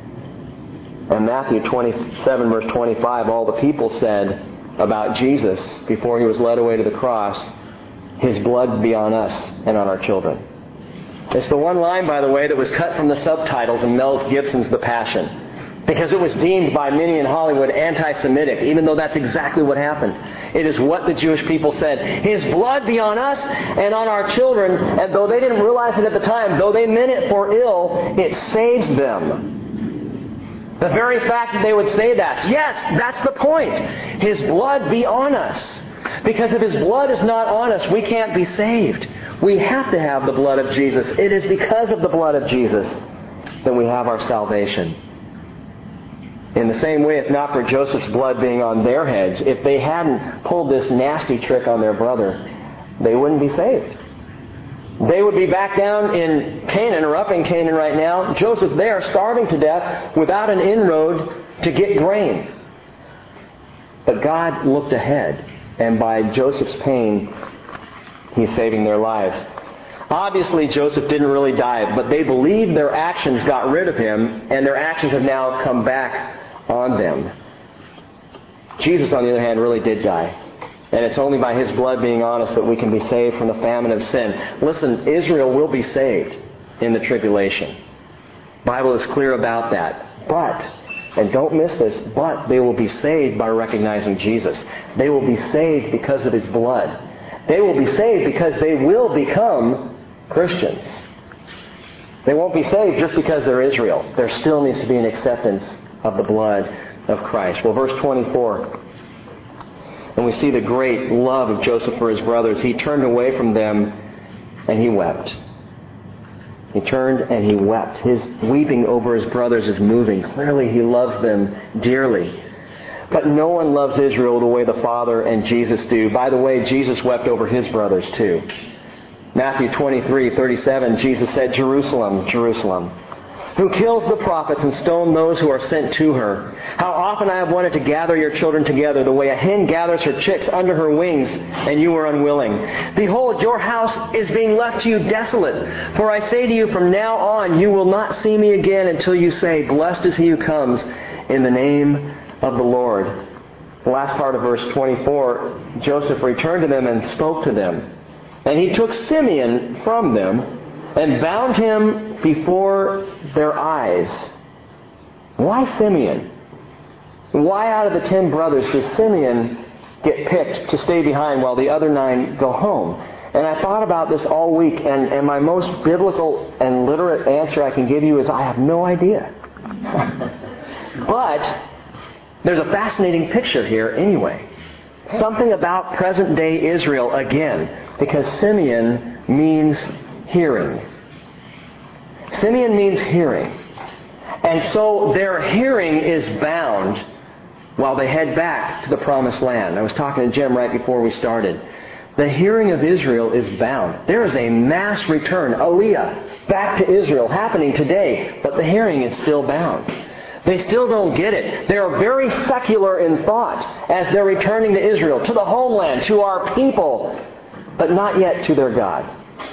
And Matthew twenty-seven, verse twenty-five, all the people said about Jesus before he was led away to the cross, his blood be on us and on our children. It's the one line, by the way, that was cut from the subtitles in Mel Gibson's The Passion. Because it was deemed by many in Hollywood anti-Semitic, even though that's exactly what happened. It is what the Jewish people said. His blood be on us and on our children. And though they didn't realize it at the time, though they meant it for ill, it saves them. The very fact that they would say that, yes, that's the point. His blood be on us. Because if His blood is not on us, we can't be saved. We have to have the blood of Jesus. It is because of the blood of Jesus that we have our salvation. In the same way, if not for Joseph's blood being on their heads, if they hadn't pulled this nasty trick on their brother, they wouldn't be saved. They would be back down in Canaan, or up in Canaan right now. Joseph there, starving to death, without an inroad to get grain. But God looked ahead, and by Joseph's pain, He's saving their lives. Obviously, Joseph didn't really die, but they believed their actions got rid of him, and their actions have now come back on them. Jesus, on the other hand, really did die. And it's only by His blood being on us that we can be saved from the famine of sin. Listen, Israel will be saved in the tribulation. The Bible is clear about that. But, and don't miss this, but they will be saved by recognizing Jesus. They will be saved because of His blood. They will be saved because they will become Christians. They won't be saved just because they're Israel. There still needs to be an acceptance of the blood of Christ. Well, verse twenty-four. And we see the great love of Joseph for his brothers. He turned away from them and he wept. He turned and he wept. His weeping over his brothers is moving. Clearly he loves them dearly. But no one loves Israel the way the Father and Jesus do. By the way, Jesus wept over His brothers too. Matthew twenty-three, thirty-seven, Jesus said, Jerusalem, Jerusalem, who kills the prophets and stones those who are sent to her. How often I have wanted to gather your children together the way a hen gathers her chicks under her wings, and you were unwilling. Behold, your house is being left to you desolate. For I say to you, from now on you will not see me again until you say, blessed is he who comes in the name of the Lord. The last part of verse twenty-four, Joseph returned to them and spoke to them. And he took Simeon from them and bound him before their eyes. Why Simeon? Why out of the ten brothers does Simeon get picked to stay behind while the other nine go home? And I thought about this all week, and, and my most biblical and literate answer I can give you is I have no idea. But there's a fascinating picture here anyway. Something about present-day Israel again, because Simeon means hearing. Simeon means hearing. And so their hearing is bound while they head back to the Promised Land. I was talking to Jim right before we started. The hearing of Israel is bound. There is a mass return, Aliyah, back to Israel happening today, but the hearing is still bound. They still don't get it. They are very secular in thought as they're returning to Israel, to the homeland, to our people, but not yet to their God.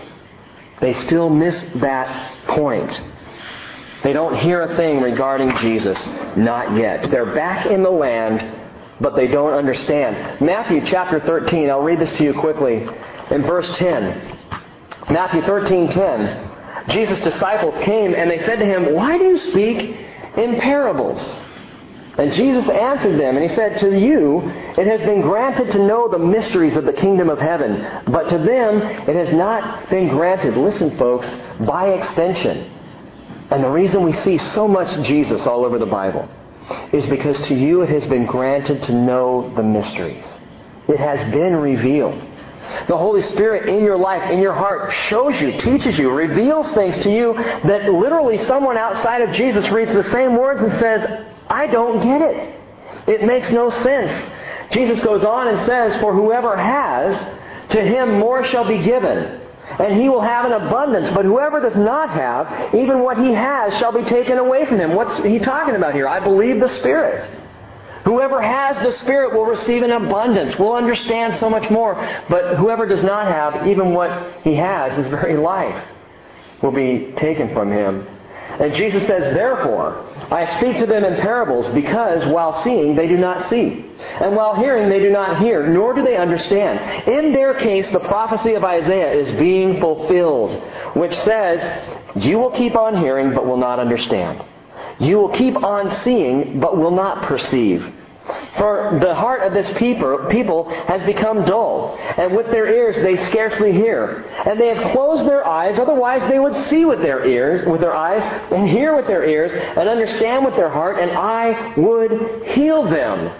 They still miss that point. They don't hear a thing regarding Jesus. Not yet. They're back in the land, but they don't understand. Matthew chapter thirteen, I'll read this to you quickly. In verse ten. Matthew thirteen ten. Jesus' disciples came and they said to him, why do you speak in parables? And Jesus answered them, and he said, to you it has been granted to know the mysteries of the kingdom of heaven, but to them it has not been granted, listen folks, by extension. And the reason we see so much Jesus all over the Bible is because to you it has been granted to know the mysteries. It has been revealed. The Holy Spirit in your life, in your heart, shows you, teaches you, reveals things to you that literally someone outside of Jesus reads the same words and says, I don't get it. It makes no sense. Jesus goes on and says, for whoever has, to him more shall be given, and he will have an abundance. But whoever does not have, even what he has shall be taken away from him. What's he talking about here? I believe the Spirit. Whoever has the Spirit will receive an abundance, will understand so much more. But whoever does not have, even what he has, his very life, will be taken from him. And Jesus says, therefore, I speak to them in parables, because while seeing they do not see, and while hearing they do not hear, nor do they understand. In their case, the prophecy of Isaiah is being fulfilled, which says, you will keep on hearing, but will not understand. You will keep on seeing, but will not perceive. For the heart of this people, people has become dull, and with their ears they scarcely hear. And they have closed their eyes, otherwise they would see with their ears, with their eyes, and hear with their ears, and understand with their heart, and I would heal them.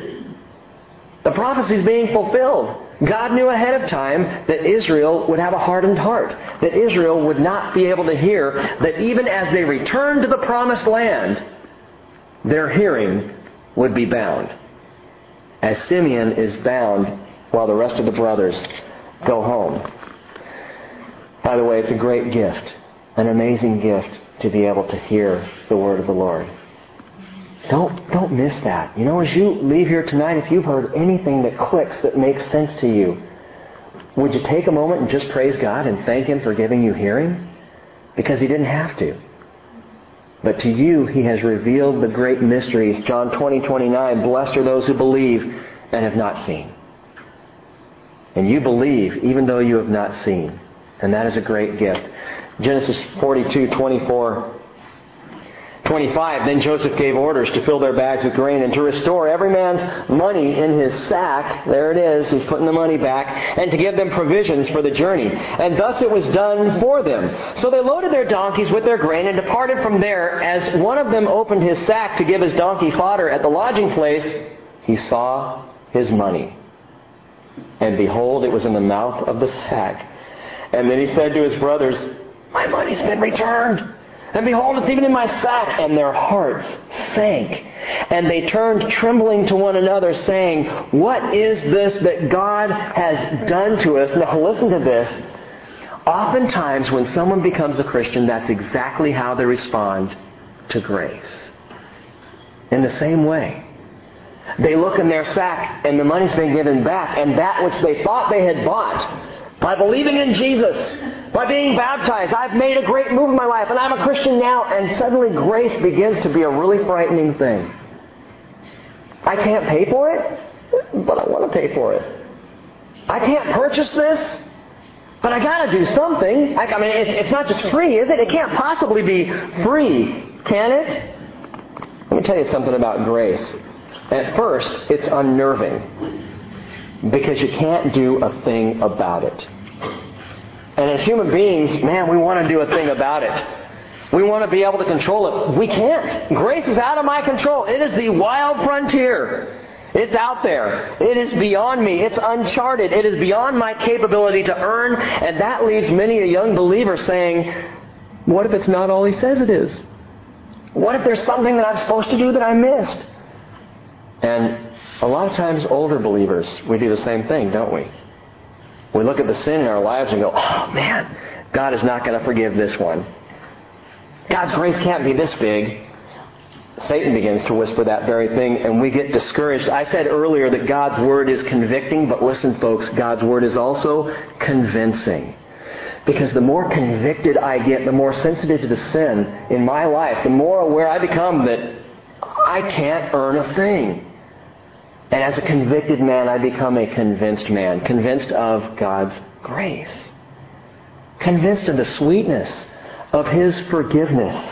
The prophecy is being fulfilled. God knew ahead of time that Israel would have a hardened heart, that Israel would not be able to hear, that even as they returned to the Promised Land, their hearing would be bound. As Simeon is bound while the rest of the brothers go home. By the way, it's a great gift, an amazing gift to be able to hear the word of the Lord. Don't, don't miss that. You know, as you leave here tonight, if you've heard anything that clicks, that makes sense to you, would you take a moment and just praise God and thank Him for giving you hearing? Because He didn't have to. But to you, He has revealed the great mysteries. John twenty, twenty-nine, blessed are those who believe and have not seen. And you believe even though you have not seen. And that is a great gift. Genesis forty-two, twenty-four, twenty-five, then Joseph gave orders to fill their bags with grain and to restore every man's money in his sack. There it is. He's putting the money back. And to give them provisions for the journey. And thus it was done for them. So they loaded their donkeys with their grain and departed from there. As one of them opened his sack to give his donkey fodder at the lodging place, he saw his money. And behold, it was in the mouth of the sack. And then he said to his brothers, my money's been returned. And behold, it's even in my sack. And their hearts sank. And they turned trembling to one another, saying, what is this that God has done to us? Now listen to this. Oftentimes, when someone becomes a Christian, that's exactly how they respond to grace. In the same way. They look in their sack and the money's been given back, and that which they thought they had bought by believing in Jesus, by being baptized, I've made a great move in my life and I'm a Christian now, and suddenly grace begins to be a really frightening thing. I can't pay for it, but I want to pay for it. I can't purchase this, but I got to do something. I, I mean, it's, it's not just free, is it? It can't possibly be free, can it? Let me tell you something about grace. At first, it's unnerving because you can't do a thing about it. And as human beings, man, we want to do a thing about it. We want to be able to control it. We can't. Grace is out of my control. It is the wild frontier. It's out there. It is beyond me. It's uncharted. It is beyond my capability to earn. And that leaves many a young believer saying, what if it's not all he says it is? What if there's something that I'm supposed to do that I missed? And a lot of times older believers, we do the same thing, don't we? We look at the sin in our lives and go, oh man, God is not going to forgive this one. God's grace can't be this big. Satan begins to whisper that very thing, and we get discouraged. I said earlier that God's Word is convicting, but listen, folks, God's Word is also convincing. Because the more convicted I get, the more sensitive to the sin in my life, the more aware I become that I can't earn a thing. And as a convicted man, I become a convinced man, convinced of God's grace, convinced of the sweetness of His forgiveness.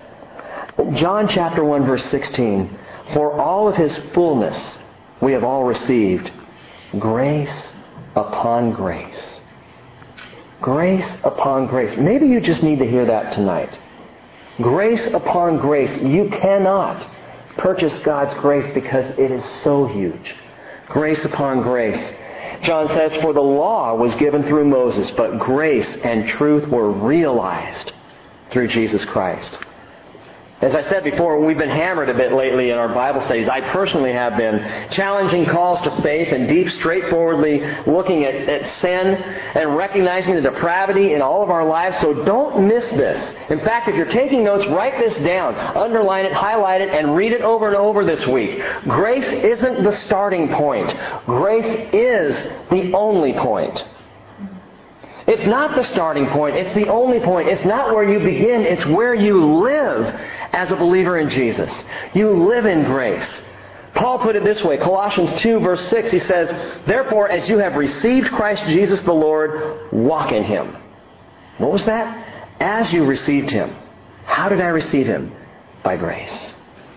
John chapter one, verse sixteen, for all of His fullness we have all received grace upon grace. Grace upon grace. Maybe you just need to hear that tonight. Grace upon grace. You cannot purchase God's grace because it is so huge. Grace upon grace. John says, for the law was given through Moses, but grace and truth were realized through Jesus Christ. As I said before, we've been hammered a bit lately in our Bible studies. I personally have been. Challenging calls to faith and deep, straightforwardly looking at, at sin and recognizing the depravity in all of our lives. So don't miss this. In fact, if you're taking notes, write this down. Underline it, highlight it, and read it over and over this week. Grace isn't the starting point. Grace is the only point. It's not the starting point. It's the only point. It's not where you begin. It's where you live as a believer in Jesus. You live in grace. Paul put it this way. Colossians two, verse six, he says, therefore, as you have received Christ Jesus the Lord, walk in Him. What was that? As you received Him. How did I receive Him? By grace.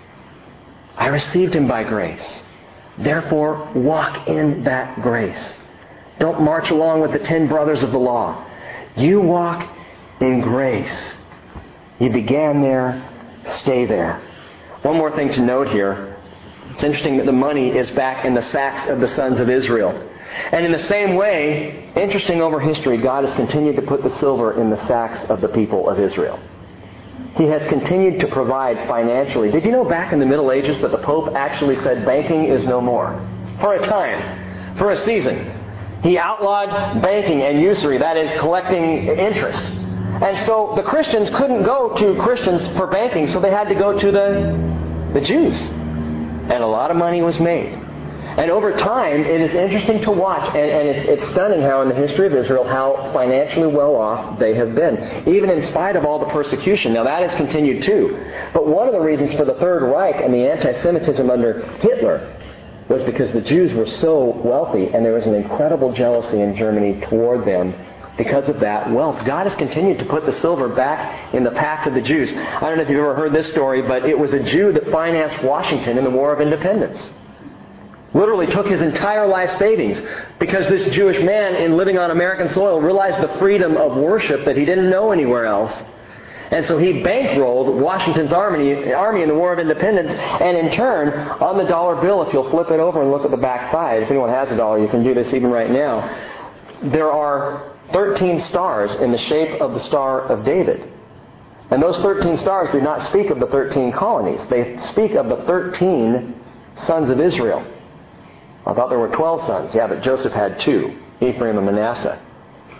I received Him by grace. Therefore, walk in that grace. Don't march along with the ten brothers of the law. You walk in grace. You began there, stay there. One more thing to note here. It's interesting that the money is back in the sacks of the sons of Israel. And in the same way, interesting over history, God has continued to put the silver in the sacks of the people of Israel. He has continued to provide financially. Did you know back in the Middle Ages that the Pope actually said banking is no more? For a time. For a season. He outlawed banking and usury, that is, collecting interest. And so the Christians couldn't go to Christians for banking, so they had to go to the, the Jews. And a lot of money was made. And over time, it is interesting to watch, and, and it's, it's stunning how in the history of Israel, how financially well off they have been, even in spite of all the persecution. Now that has continued too. But one of the reasons for the Third Reich and the anti-Semitism under Hitler was because the Jews were so wealthy and there was an incredible jealousy in Germany toward them because of that wealth. God has continued to put the silver back in the packs of the Jews. I don't know if you've ever heard this story, but it was a Jew that financed Washington in the War of Independence. Literally took his entire life savings because this Jewish man in living on American soil realized the freedom of worship that he didn't know anywhere else. And so he bankrolled Washington's army, army in the War of Independence, and in turn, on the dollar bill, if you'll flip it over and look at the back side, if anyone has a dollar, you can do this even right now, there are thirteen stars in the shape of the Star of David. And those thirteen stars do not speak of the thirteen colonies. They speak of the thirteen sons of Israel. I thought there were twelve sons. Yeah, but Joseph had two, Ephraim and Manasseh.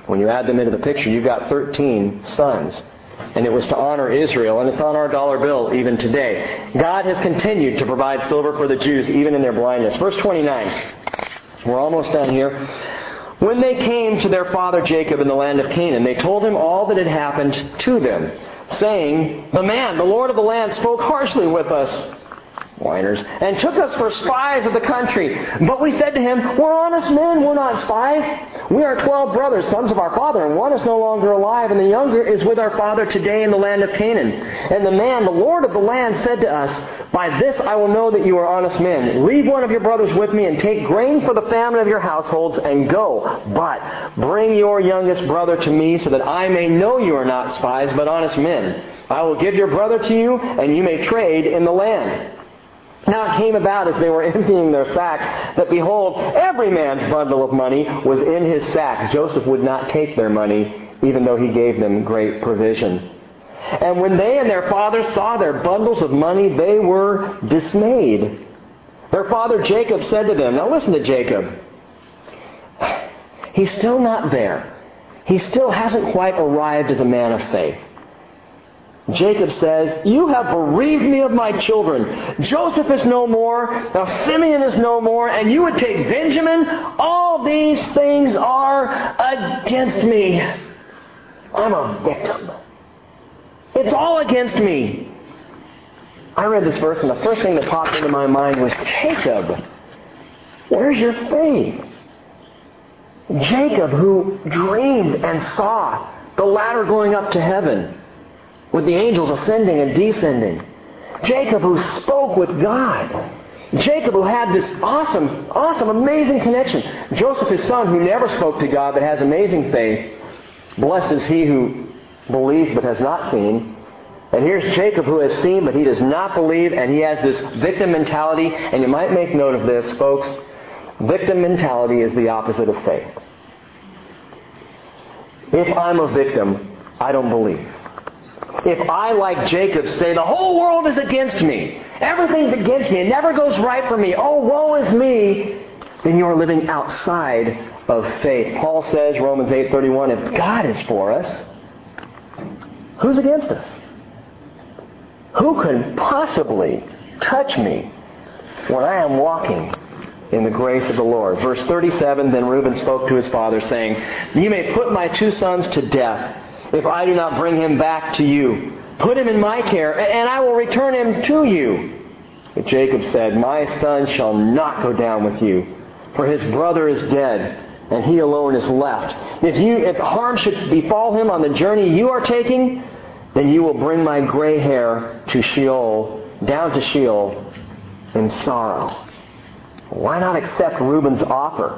When you add them into the picture, you've got thirteen sons. And it was to honor Israel, and it's on our dollar bill even today. God has continued to provide silver for the Jews even in their blindness. Verse twenty-nine. We're almost done here. When they came to their father Jacob in the land of Canaan, they told him all that had happened to them, saying, "The man, the Lord of the land, spoke harshly with us," whiners, "and took us for spies of the country. But we said to him, 'We're honest men, we're not spies. We are twelve brothers, sons of our father, and one is no longer alive, and the younger is with our father today in the land of Canaan.' And the man, the Lord of the land, said to us, 'By this I will know that you are honest men. Leave one of your brothers with me, and take grain for the famine of your households, and go. But bring your youngest brother to me, so that I may know you are not spies, but honest men. I will give your brother to you, and you may trade in the land.' Now it came about as they were emptying their sacks, that behold, every man's bundle of money was in his sack. Joseph would not take their money, even though he gave them great provision. And when they and their father saw their bundles of money, they were dismayed. Their father Jacob said to them," now listen to Jacob. He's still not there. He still hasn't quite arrived as a man of faith. Jacob says, "You have bereaved me of my children. Joseph is no more. Now Simeon is no more. And you would take Benjamin? All these things are against me. I'm a victim. It's all against me." I read this verse, and the first thing that popped into my mind was, Jacob, where's your faith? Jacob, who dreamed and saw the ladder going up to heaven, with the angels ascending and descending. Jacob, who spoke with God. Jacob, who had this awesome, awesome, amazing connection. Joseph, his son, who never spoke to God but has amazing faith. Blessed is he who believes but has not seen. And here's Jacob, who has seen but he does not believe, and he has this victim mentality. And you might make note of this, folks. Victim mentality is the opposite of faith. If I'm a victim, I don't believe. If I, like Jacob, say, the whole world is against me, everything's against me, it never goes right for me, oh, woe is me, then you are living outside of faith. Paul says, Romans eight thirty-one, if God is for us, who's against us? Who can possibly touch me when I am walking in the grace of the Lord? Verse thirty-seven, then Reuben spoke to his father, saying, "You may put my two sons to death, if I do not bring him back to you. Put him in my care, and I will return him to you." But Jacob said, "My son shall not go down with you, for his brother is dead, and he alone is left. If you, if harm should befall him on the journey you are taking, then you will bring my gray hair to Sheol, down to Sheol, in sorrow." Why not accept Reuben's offer?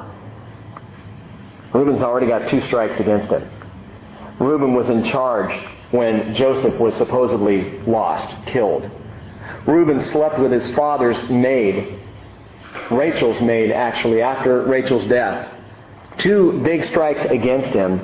Reuben's already got two strikes against him. Reuben was in charge when Joseph was supposedly lost, killed. Reuben slept with his father's maid, Rachel's maid actually, after Rachel's death. Two big strikes against him.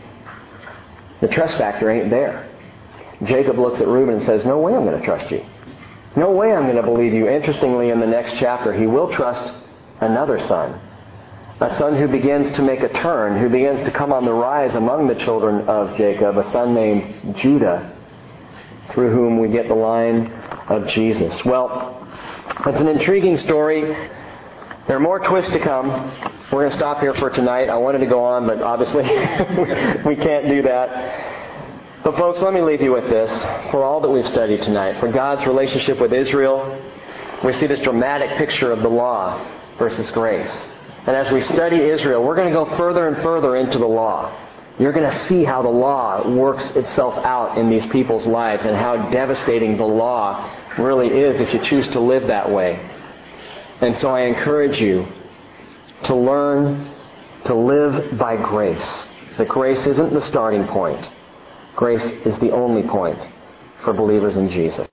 The trust factor ain't there. Jacob looks at Reuben and says, "No way I'm going to trust you. No way I'm going to believe you." Interestingly, in the next chapter, he will trust another son. A son who begins to make a turn, who begins to come on the rise among the children of Jacob, a son named Judah, through whom we get the line of Jesus. Well, it's an intriguing story. There are more twists to come. We're going to stop here for tonight. I wanted to go on, but obviously we can't do that. But folks, let me leave you with this. For all that we've studied tonight, for God's relationship with Israel, we see this dramatic picture of the law versus grace. And as we study Israel, we're going to go further and further into the law. You're going to see how the law works itself out in these people's lives and how devastating the law really is if you choose to live that way. And so I encourage you to learn to live by grace. That grace isn't the starting point. Grace is the only point for believers in Jesus.